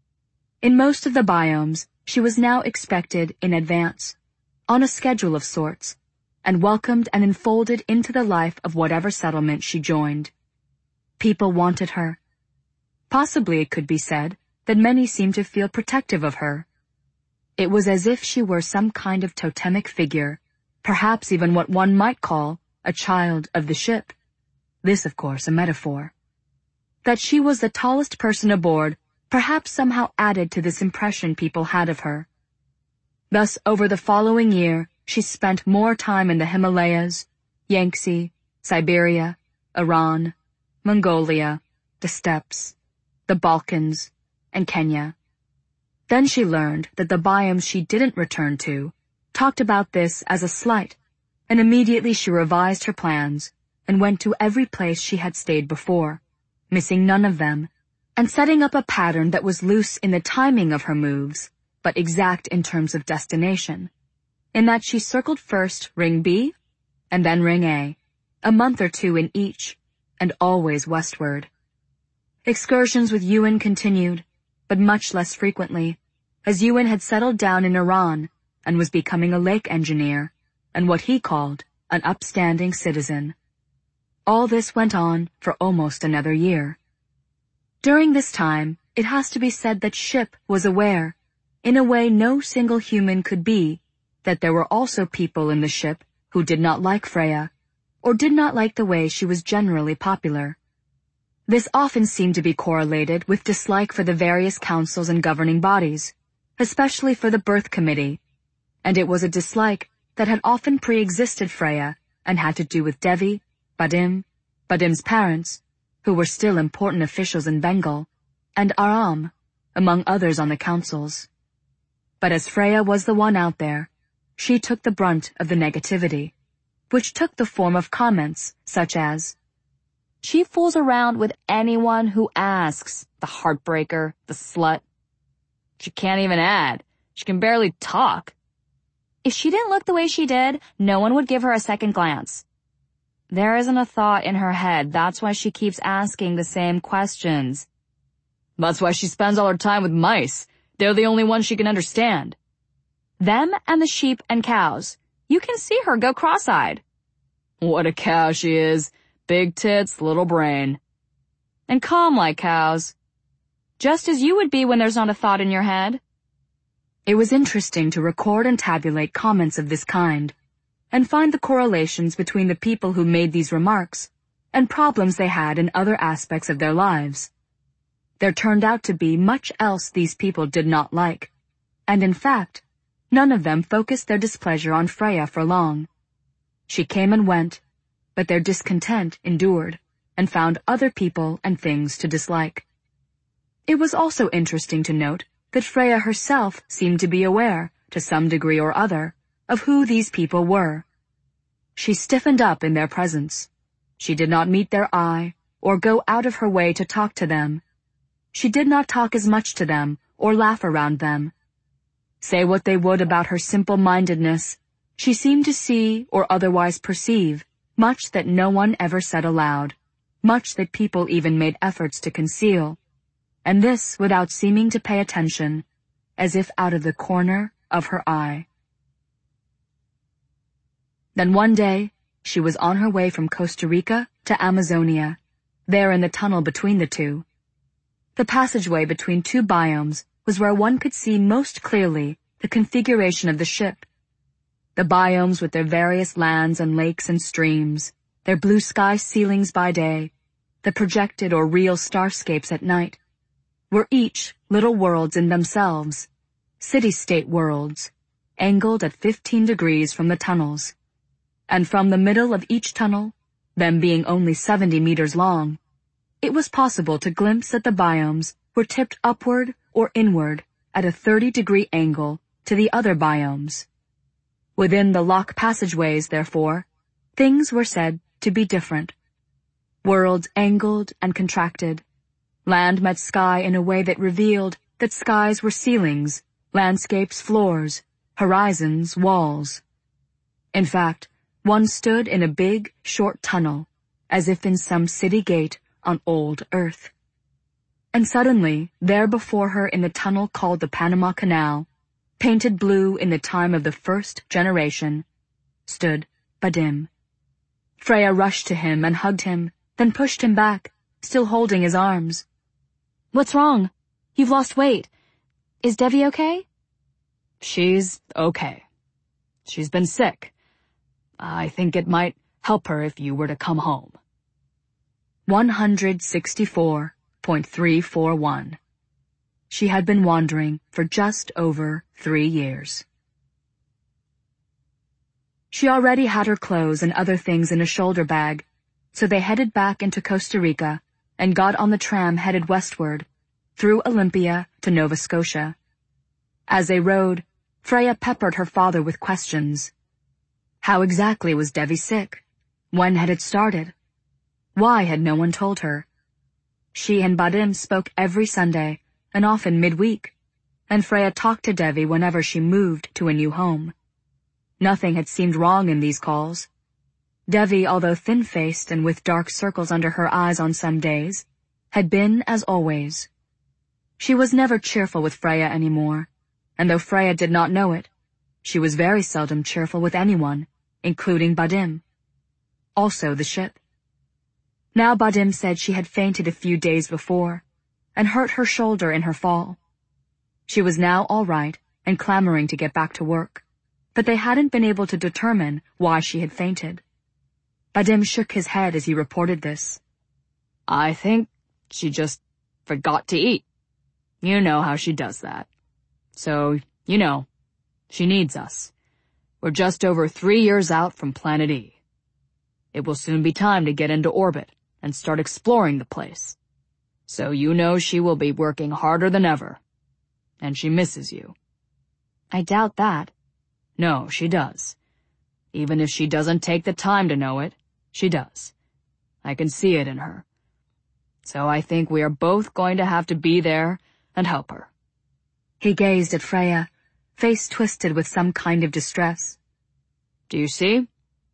In most of the biomes, she was now expected in advance, on a schedule of sorts, and welcomed and enfolded into the life of whatever settlement she joined. People wanted her. Possibly it could be said that many seemed to feel protective of her. It was as if she were some kind of totemic figure, perhaps even what one might call a child of the ship. This, of course, a metaphor. That she was the tallest person aboard perhaps somehow added to this impression people had of her. Thus, over the following year, she spent more time in the Himalayas, Yangtze, Siberia, Iran, Mongolia, the steppes, the Balkans, and Kenya. Then she learned that the biomes she didn't return to talked about this as a slight, and immediately she revised her plans and went to every place she had stayed before, missing none of them, and setting up a pattern that was loose in the timing of her moves, but exact in terms of destination, in that she circled first Ring B and then Ring A, a month or two in each, and always westward. Excursions with Ewan continued, but much less frequently, as Ewan had settled down in Iran and was becoming a lake engineer and what he called an upstanding citizen. All this went on for almost another year. During this time, it has to be said that Ship was aware, in a way no single human could be, that there were also people in the ship who did not like Freya, or did not like the way she was generally popular. This often seemed to be correlated with dislike for the various councils and governing bodies, especially for the birth committee, and it was a dislike that had often pre-existed Freya and had to do with Devi, Badim's parents, who were still important officials in Bengal, and Aram, among others on the councils. But as Freya was the one out there, she took the brunt of the negativity, which took the form of comments such as, "She fools around with anyone who asks, the heartbreaker, the slut. She can't even add. She can barely talk. If she didn't look the way she did, no one would give her a second glance. There isn't a thought in her head, that's why she keeps asking the same questions. That's why she spends all her time with mice. They're the only ones she can understand. Them and the sheep and cows. You can see her go cross-eyed. What a cow she is. Big tits, little brain. And calm like cows. Just as you would be when there's not a thought in your head." It was interesting to record and tabulate comments of this kind, and find the correlations between the people who made these remarks and problems they had in other aspects of their lives. There turned out to be much else these people did not like, and in fact, none of them focused their displeasure on Freya for long. She came and went, but their discontent endured, and found other people and things to dislike. It was also interesting to note that Freya herself seemed to be aware, to some degree or other, of who these people were. She stiffened up in their presence. She did not meet their eye, or go out of her way to talk to them. She did not talk as much to them, or laugh around them. Say what they would about her simple-mindedness, she seemed to see, or otherwise perceive, much that no one ever said aloud, much that people even made efforts to conceal, and this without seeming to pay attention, as if out of the corner of her eye. Then one day, she was on her way from Costa Rica to Amazonia, there in the tunnel between the two. The passageway between two biomes was where one could see most clearly the configuration of the ship. The biomes with their various lands and lakes and streams, their blue sky ceilings by day, the projected or real starscapes at night, were each little worlds in themselves, city-state worlds, angled at 15 degrees from the tunnels. And from the middle of each tunnel, them being only 70 meters long, it was possible to glimpse that the biomes were tipped upward or inward at a 30-degree angle to the other biomes. Within the lock passageways, therefore, Things were said to be different. Worlds angled and contracted. Land met sky in a way that revealed that skies were ceilings, landscapes floors, horizons walls. In fact, one stood in a big, short tunnel, as if in some city gate on old Earth. And suddenly, there before her in the tunnel called the Panama Canal, painted blue in the time of the first generation, stood Badim. Freya rushed to him and hugged him, then pushed him back, still holding his arms. What's wrong? You've lost weight. Is Devi okay? She's okay. She's been sick. I think it might help her if you were to come home. 164.341. She had been wandering for just over 3 years. She already had her clothes and other things in a shoulder bag, so they headed back into Costa Rica and got on the tram headed westward, through Olympia to Nova Scotia. As they rode, Freya peppered her father with questions. How exactly was Devi sick? When had it started? Why had no one told her? She and Badim spoke every Sunday, and often midweek, and Freya talked to Devi whenever she moved to a new home. Nothing had seemed wrong in these calls. Devi, although thin-faced and with dark circles under her eyes on some days, had been as always. She was never cheerful with Freya anymore, and though Freya did not know it, she was very seldom cheerful with anyone, including Badim. Also the ship. Now Badim said she had fainted a few days before, and hurt her shoulder in her fall. She was now all right and clamoring to get back to work, but they hadn't been able to determine why she had fainted. Badim shook his head as he reported this. I think she just forgot to eat. You know how she does that. So, she needs us. We're just over 3 years out from Planet E. It will soon be time to get into orbit and start exploring the place. So she will be working harder than ever. And she misses you. I doubt that. No, she does. Even if she doesn't take the time to know it, she does. I can see it in her. So I think we are both going to have to be there and help her. He gazed at Freya, face twisted with some kind of distress. Do you see?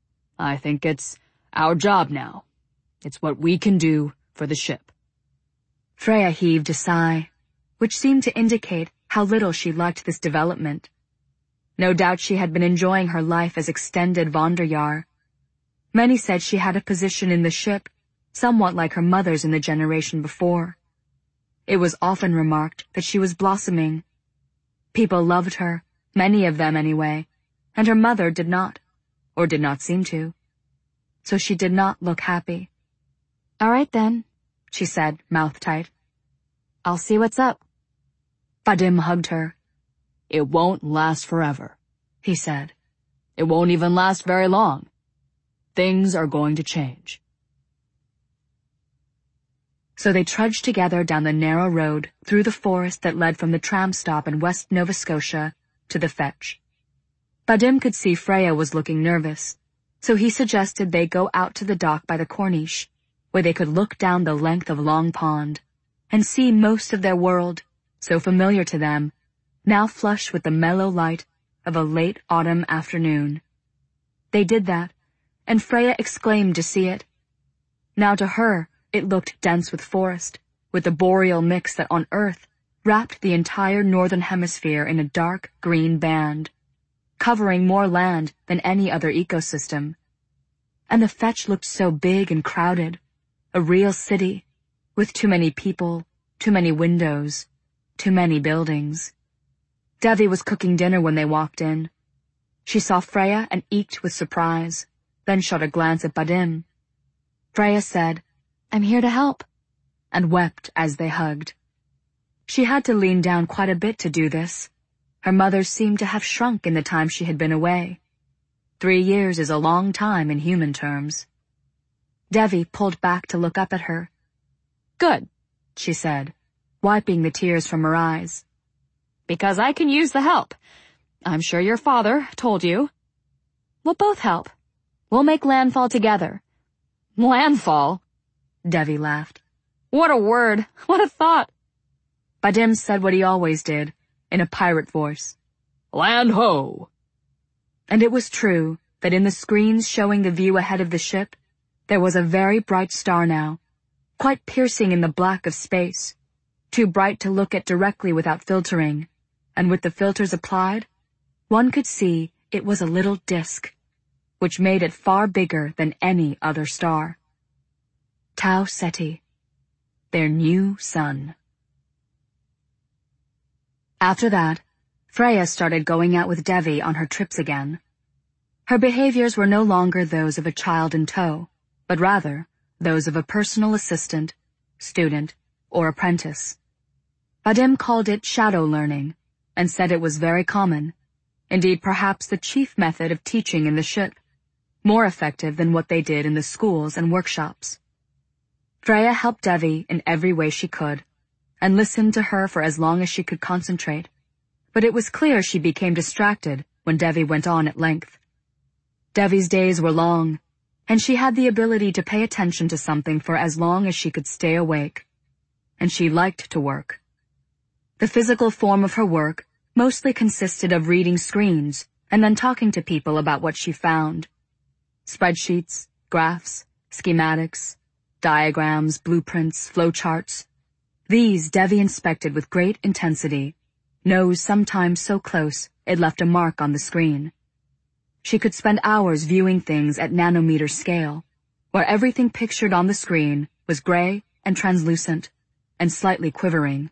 I think it's our job now. It's what we can do for the ship. Freya heaved a sigh, which seemed to indicate how little she liked this development. No doubt she had been enjoying her life as extended Wanderjahr. Many said she had a position in the ship, somewhat like her mother's in the generation before. It was often remarked that she was blossoming. People loved her, many of them anyway, and her mother did not, or did not seem to. So she did not look happy. All right then, she said, mouth tight. I'll see what's up. Badim hugged her. It won't last forever, he said. It won't even last very long. Things are going to change. So they trudged together down the narrow road through the forest that led from the tram stop in West Nova Scotia to the fetch. Badim could see Freya was looking nervous, so he suggested they go out to the dock by the Corniche, where they could look down the length of Long Pond and see most of their world, so familiar to them, now flush with the mellow light of a late autumn afternoon. They did that, and Freya exclaimed to see it. Now to her, it looked dense with forest, with the boreal mix that on Earth wrapped the entire northern hemisphere in a dark green band, covering more land than any other ecosystem. And the fetch looked so big and crowded, a real city, with too many people, too many windows, too many buildings. Devi was cooking dinner when they walked in. She saw Freya and eked with surprise, then shot a glance at Badim. Freya said, "I'm here to help," and wept as they hugged. She had to lean down quite a bit to do this. Her mother seemed to have shrunk in the time she had been away. 3 years is a long time in human terms. Devi pulled back to look up at her. "Good," she said, wiping the tears from her eyes. "Because I can use the help. I'm sure your father told you. We'll both help. We'll make landfall together. Landfall? Devi laughed. What a word. What a thought. Vadim said what he always did, in a pirate voice. Land ho! And it was true that in the screens showing the view ahead of the ship, there was a very bright star now, quite piercing in the black of space, too bright to look at directly without filtering, and with the filters applied, one could see it was a little disk, which made it far bigger than any other star. Tau Ceti, their new sun. After that, Freya started going out with Devi on her trips again. Her behaviors were no longer those of a child in tow, but rather those of a personal assistant, student, or apprentice. Vadim called it shadow learning, and said it was very common, indeed perhaps the chief method of teaching in the ship, more effective than what they did in the schools and workshops. Freya helped Devi in every way she could, and listened to her for as long as she could concentrate, but it was clear she became distracted when Devi went on at length. Devi's days were long, and she had the ability to pay attention to something for as long as she could stay awake, and she liked to work. The physical form of her work mostly consisted of reading screens and then talking to people about what she found. Spreadsheets, graphs, schematics, diagrams, blueprints, flowcharts. These Devi inspected with great intensity, nose sometimes so close it left a mark on the screen. She could spend hours viewing things at nanometer scale, where everything pictured on the screen was gray and translucent, and slightly quivering.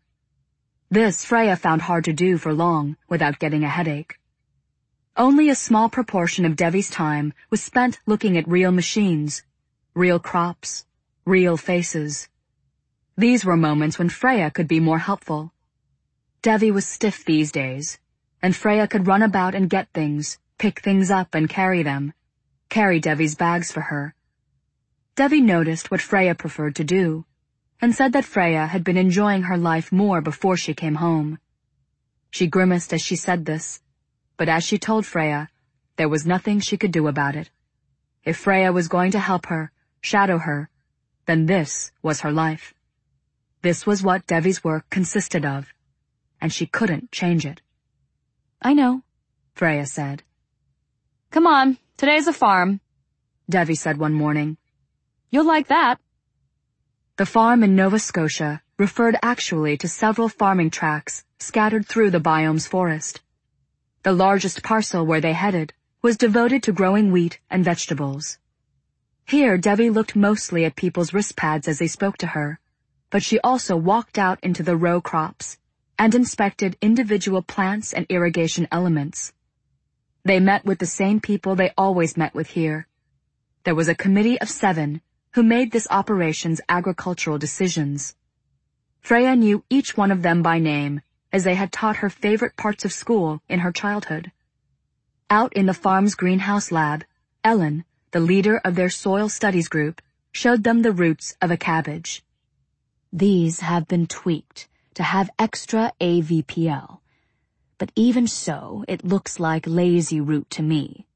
This Freya found hard to do for long without getting a headache. Only a small proportion of Devi's time was spent looking at real machines, real crops, real faces. These were moments when Freya could be more helpful. Devi was stiff these days, and Freya could run about and get things, pick things up and carry them, carry Devi's bags for her. Devi noticed what Freya preferred to do, and said that Freya had been enjoying her life more before she came home. She grimaced as she said this, but as she told Freya, there was nothing she could do about it. If Freya was going to help her, shadow her, then this was her life. This was what Devi's work consisted of, and she couldn't change it. I know, Freya said. Come on, today's a farm, Devi said one morning. You'll like that. The farm in Nova Scotia referred actually to several farming tracts scattered through the biome's forest. The largest parcel where they headed was devoted to growing wheat and vegetables. Here Devi looked mostly at people's wristpads as they spoke to her, but she also walked out into the row crops and inspected individual plants and irrigation elements. They met with the same people they always met with here. There was a committee of 7 who made this operation's agricultural decisions. Freya knew each one of them by name, as they had taught her favorite parts of school in her childhood. Out in the farm's greenhouse lab, Ellen, the leader of their soil studies group, showed them the roots of a cabbage. These have been tweaked to have extra AVPL, but even so, it looks like lazy root to me.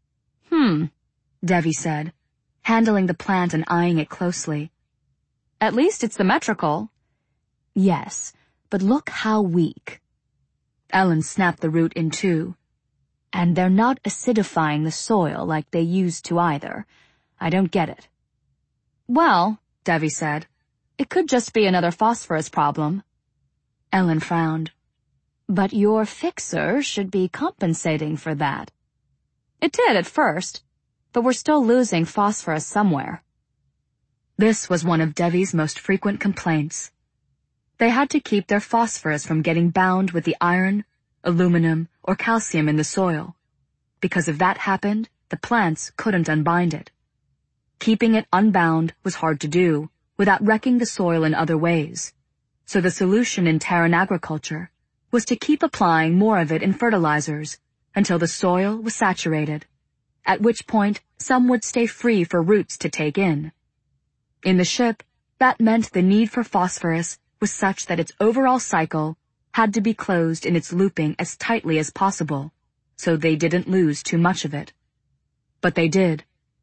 Devi said, handling the plant and eyeing it closely. At least it's symmetrical. Yes, but look how weak. Ellen snapped the root in two. And they're not acidifying the soil like they used to either. I don't get it. Well, Devi said, it could just be another phosphorus problem. Ellen frowned. But your fixer should be compensating for that. It did at first, but we're still losing phosphorus somewhere. This was one of Devi's most frequent complaints. They had to keep their phosphorus from getting bound with the iron, aluminum, or calcium in the soil, because if that happened, the plants couldn't unbind it. Keeping it unbound was hard to do without wrecking the soil in other ways, so the solution in Terran agriculture was to keep applying more of it in fertilizers until the soil was saturated, at which point some would stay free for roots to take in. In the ship, that meant the need for phosphorus was such that its overall cycle had to be closed in its looping as tightly as possible, so they didn't lose too much of it. But they did,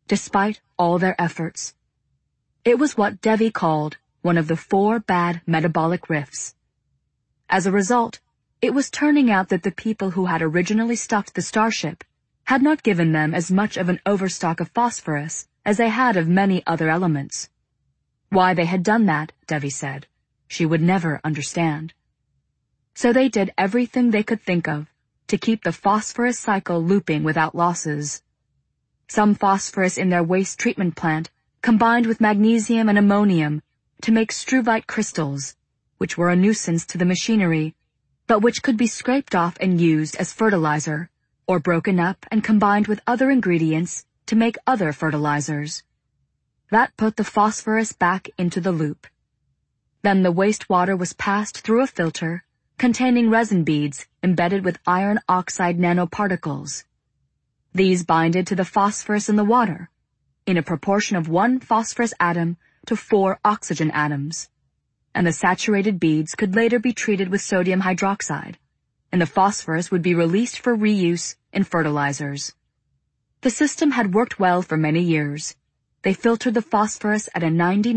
despite all their efforts. It was what Devi called one of the 4 bad metabolic rifts. As a result, it was turning out that the people who had originally stocked the starship had not given them as much of an overstock of phosphorus as they had of many other elements. Why they had done that, Devi said, she would never understand. So they did everything they could think of to keep the phosphorus cycle looping without losses. Some phosphorus in their waste treatment plant combined with magnesium and ammonium to make struvite crystals, which were a nuisance to the machinery, but which could be scraped off and used as fertilizer, or broken up and combined with other ingredients to make other fertilizers. That put the phosphorus back into the loop. Then the wastewater was passed through a filter containing resin beads embedded with iron oxide nanoparticles. These binded to the phosphorus in the water, in a proportion of 1 phosphorus atom to 4 oxygen atoms, and the saturated beads could later be treated with sodium hydroxide, and the phosphorus would be released for reuse in fertilizers. The system had worked well for many years. They filtered the phosphorus at a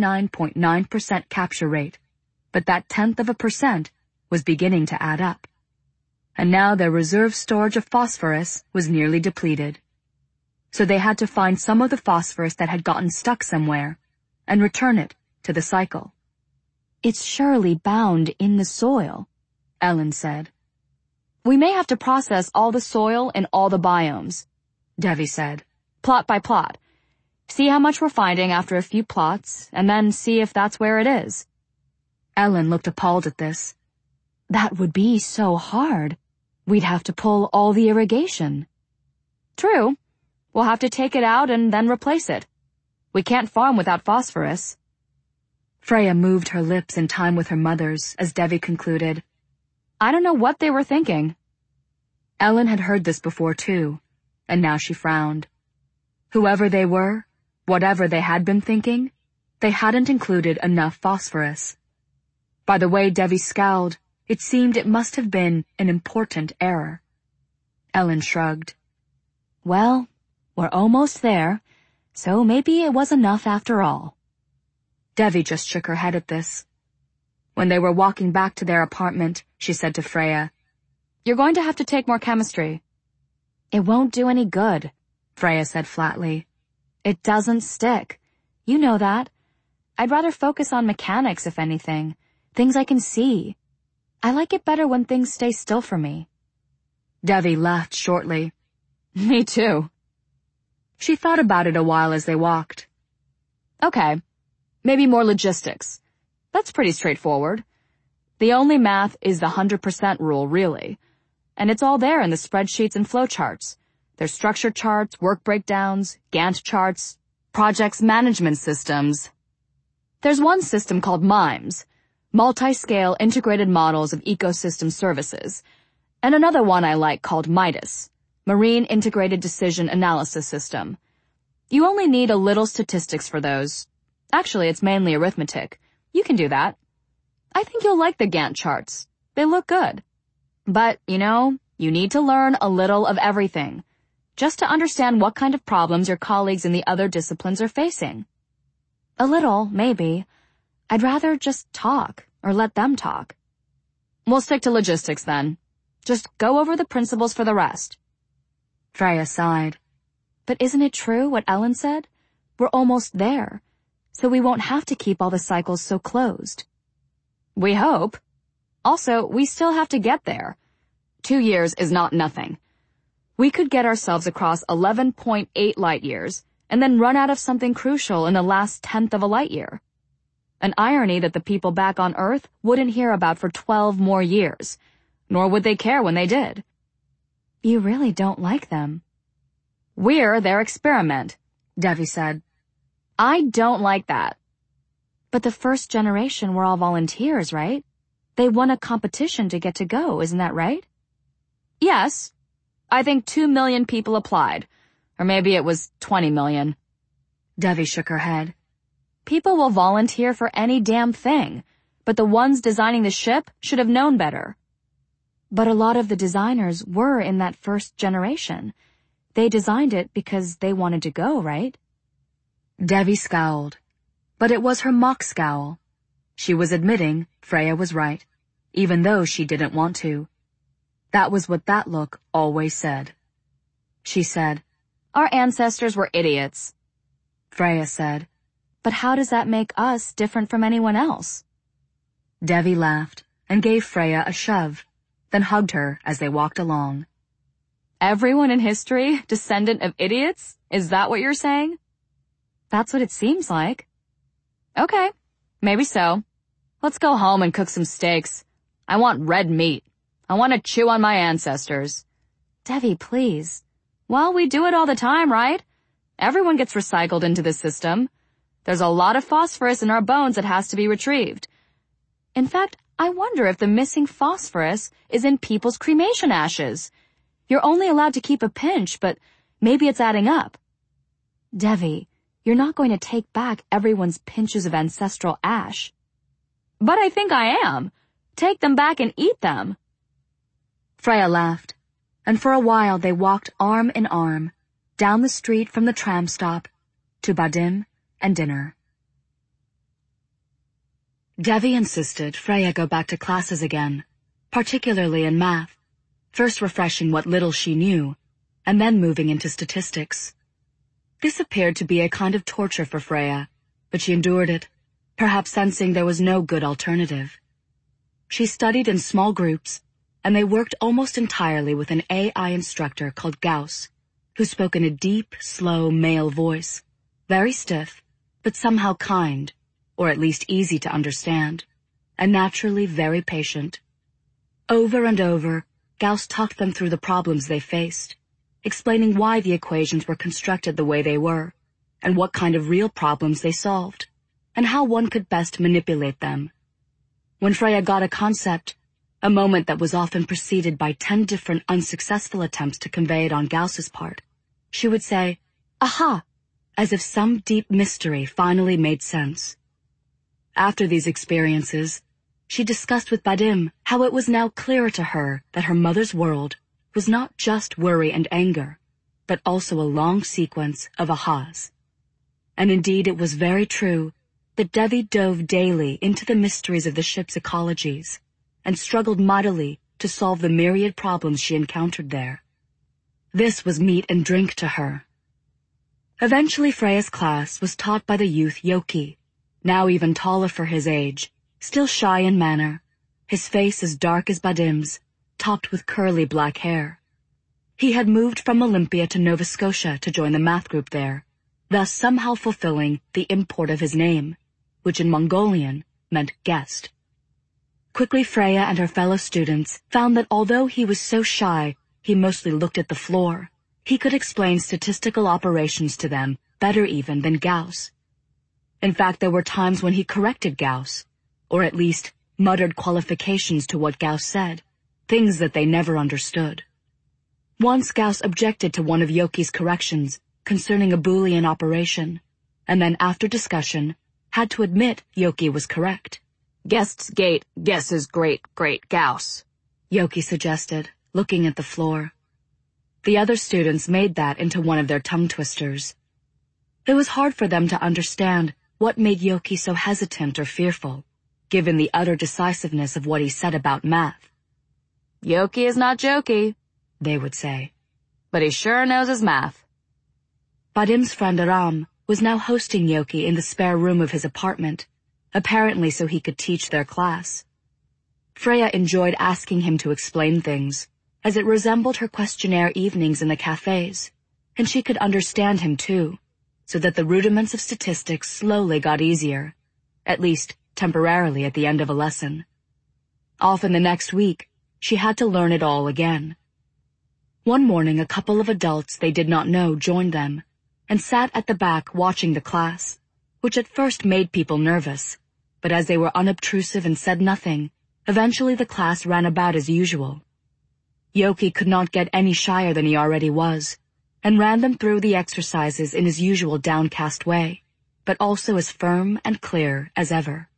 99.9% capture rate, but that 0.1% was beginning to add up. And now their reserve storage of phosphorus was nearly depleted. So they had to find some of the phosphorus that had gotten stuck somewhere and return it to the cycle. It's surely bound in the soil, Ellen said. We may have to process all the soil in all the biomes, Devi said, plot by plot. See how much we're finding after a few plots, and then see if that's where it is. Ellen looked appalled at this. That would be so hard. We'd have to pull all the irrigation. True. We'll have to take it out and then replace it. We can't farm without phosphorus. Freya moved her lips in time with her mother's as Devi concluded. I don't know what they were thinking. Ellen had heard this before too, and now she frowned. Whoever they were, whatever they had been thinking, they hadn't included enough phosphorus. By the way Devi scowled, it seemed it must have been an important error. Ellen shrugged. Well, we're almost there, so maybe it was enough after all. Devi just shook her head at this. When they were walking back to their apartment, she said to Freya, You're going to have to take more chemistry. It won't do any good, Freya said flatly. It doesn't stick. You know that. I'd rather focus on mechanics, if anything. Things I can see. I like it better when things stay still for me. Devi laughed shortly. Me too. She thought about it a while as they walked. Okay, maybe more logistics. That's pretty straightforward. The only math is the 100% rule, really. And it's all there in the spreadsheets and flowcharts. There's structure charts, work breakdowns, Gantt charts, projects management systems. There's one system called MIMES, Multi-Scale Integrated Models of Ecosystem Services, and another one I like called MIDAS, Marine Integrated Decision Analysis System. You only need a little statistics for those. Actually, it's mainly arithmetic. You can do that. I think you'll like the Gantt charts. They look good. But, you need to learn a little of everything, just to understand what kind of problems your colleagues in the other disciplines are facing. A little, maybe. I'd rather just talk, or let them talk. We'll stick to logistics then. Just go over the principles for the rest. Freya sighed. But isn't it true what Ellen said? We're almost there, so we won't have to keep all the cycles so closed. We hope. Also, we still have to get there. 2 years is not nothing. We could get ourselves across 11.8 light years, and then run out of something crucial in the last 1/10 of a light year. An irony that the people back on Earth wouldn't hear about for 12 more years, nor would they care when they did. You really don't like them. We're their experiment, Devi said. I don't like that. But the first generation were all volunteers, right? They won a competition to get to go, isn't that right? Yes. I think 2 million people applied. Or maybe it was 20 million. Devi shook her head. People will volunteer for any damn thing, but the ones designing the ship should have known better. But a lot of the designers were in that first generation. They designed it because they wanted to go, right? Devi scowled, but it was her mock scowl. She was admitting Freya was right, even though she didn't want to. That was what that look always said. She said, "Our ancestors were idiots." Freya said, "But how does that make us different from anyone else?" Devi laughed and gave Freya a shove, then hugged her as they walked along. "Everyone in history, descendant of idiots? Is that what you're saying?" "That's what it seems like." "Okay, maybe so. Let's go home and cook some steaks. I want red meat. I want to chew on my ancestors." "Devi, please." "Well, we do it all the time, right? Everyone gets recycled into this system. There's a lot of phosphorus in our bones that has to be retrieved. In fact, I wonder if the missing phosphorus is in people's cremation ashes. You're only allowed to keep a pinch, but maybe it's adding up." "Devi, you're not going to take back everyone's pinches of ancestral ash." "But I think I am. Take them back and eat them." Freya laughed, and for a while they walked arm in arm, down the street from the tram stop to Badim and dinner. Devi insisted Freya go back to classes again, particularly in math, first refreshing what little she knew, and then moving into statistics. This appeared to be a kind of torture for Freya, but she endured it, perhaps sensing there was no good alternative. She studied in small groups, and they worked almost entirely with an AI instructor called Gauss, who spoke in a deep, slow male voice, very stiff, but somehow kind, or at least easy to understand, and naturally very patient. Over and over, Gauss talked them through the problems they faced, explaining why the equations were constructed the way they were, and what kind of real problems they solved, and how one could best manipulate them. When Freya got a concept, a moment that was often preceded by 10 different unsuccessful attempts to convey it on Gauss's part, she would say, "Aha!" as if some deep mystery finally made sense. After these experiences, she discussed with Badim how it was now clearer to her that her mother's world was not just worry and anger, but also a long sequence of ahas. And indeed it was very true that Devi dove daily into the mysteries of the ship's ecologies, and struggled mightily to solve the myriad problems she encountered there. This was meat and drink to her. Eventually Freya's class was taught by the youth Yoki, now even taller for his age, still shy in manner, his face as dark as Badim's, topped with curly black hair. He had moved from Olympia to Nova Scotia to join the math group there, thus somehow fulfilling the import of his name, which in Mongolian meant guest. Quickly Freya and her fellow students found that although he was so shy he mostly looked at the floor, he could explain statistical operations to them better even than Gauss. In fact, there were times when he corrected Gauss, or at least muttered qualifications to what Gauss said, things that they never understood. Once Gauss objected to one of Yoki's corrections concerning a Boolean operation, and then after discussion had to admit Yoki was correct. "Guest's gate, guesses great, great Gauss," Yoki suggested, looking at the floor. The other students made that into one of their tongue twisters. It was hard for them to understand what made Yoki so hesitant or fearful, given the utter decisiveness of what he said about math. "Yoki is not jokey," they would say, "but he sure knows his math." Badim's friend Aram was now hosting Yoki in the spare room of his apartment, apparently so he could teach their class. Freya enjoyed asking him to explain things, as it resembled her questionnaire evenings in the cafes, and she could understand him too, so that the rudiments of statistics slowly got easier, at least temporarily at the end of a lesson. Often the next week, she had to learn it all again. One morning a couple of adults they did not know joined them, and sat at the back watching the class, which at first made people nervous, but as they were unobtrusive and said nothing, eventually the class ran about as usual. Yoki could not get any shyer than he already was, and ran them through the exercises in his usual downcast way, but also as firm and clear as ever.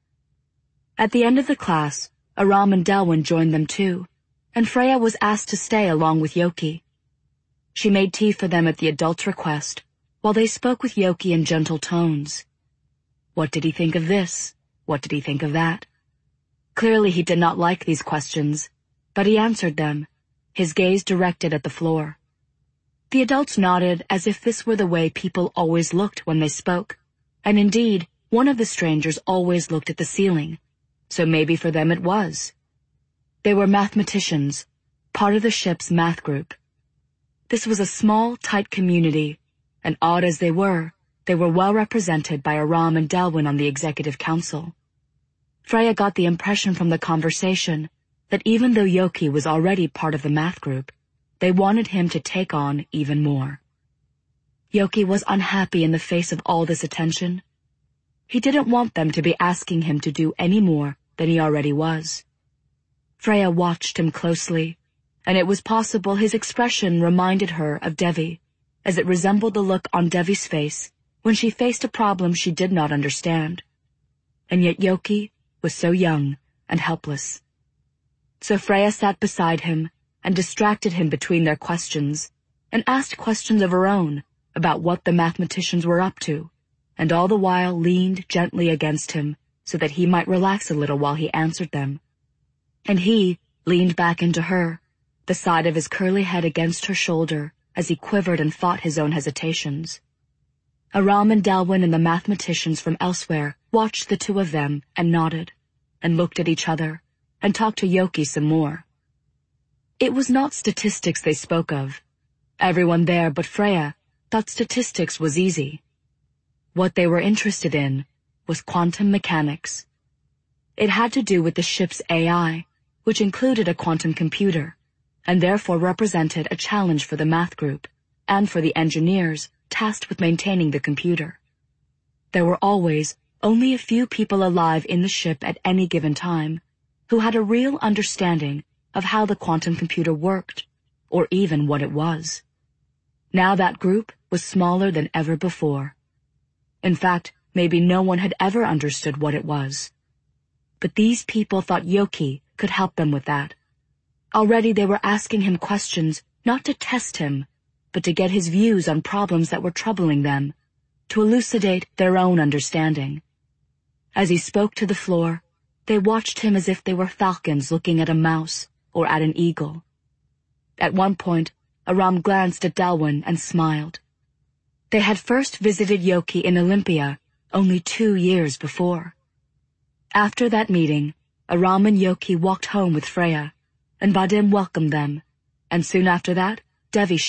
At the end of the class, Aram and Delwyn joined them too, and Freya was asked to stay along with Yoki. She made tea for them at the adults' request, while they spoke with Yoki in gentle tones. What did he think of this? What did he think of that? Clearly he did not like these questions, but he answered them, his gaze directed at the floor. The adults nodded as if this were the way people always looked when they spoke, and indeed, one of the strangers always looked at the ceiling, so maybe for them it was. They were mathematicians, part of the ship's math group. This was a small, tight community, and odd as they were well represented by Aram and Delwyn on the executive council. Freya got the impression from the conversation that even though Yoki was already part of the math group, they wanted him to take on even more. Yoki was unhappy in the face of all this attention. He didn't want them to be asking him to do any more than he already was. Freya watched him closely, and it was possible his expression reminded her of Devi, as it resembled the look on Devi's face when she faced a problem she did not understand. And yet Yoki was so young and helpless. So Freya sat beside him and distracted him between their questions, and asked questions of her own about what the mathematicians were up to, and all the while leaned gently against him so that he might relax a little while he answered them. And he leaned back into her, the side of his curly head against her shoulder as he quivered and fought his own hesitations. Aram and Delwyn and the mathematicians from elsewhere watched the two of them and nodded, and looked at each other, and talked to Yoki some more. It was not statistics they spoke of. Everyone there but Freya thought statistics was easy. What they were interested in was quantum mechanics. It had to do with the ship's AI, which included a quantum computer, and therefore represented a challenge for the math group, and for the engineers tasked with maintaining the computer. There were always only a few people alive in the ship at any given time who had a real understanding of how the quantum computer worked, or even what it was. Now that group was smaller than ever before. In fact, maybe no one had ever understood what it was. But these people thought Yoki could help them with that. Already they were asking him questions not to test him, but to get his views on problems that were troubling them, to elucidate their own understanding. As he spoke to the floor, they watched him as if they were falcons looking at a mouse or at an eagle. At one point, Aram glanced at Delwyn and smiled. They had first visited Yoki in Olympia only 2 years before. After that meeting, Aram and Yoki walked home with Freya, and Vadim welcomed them, and soon after that, Devi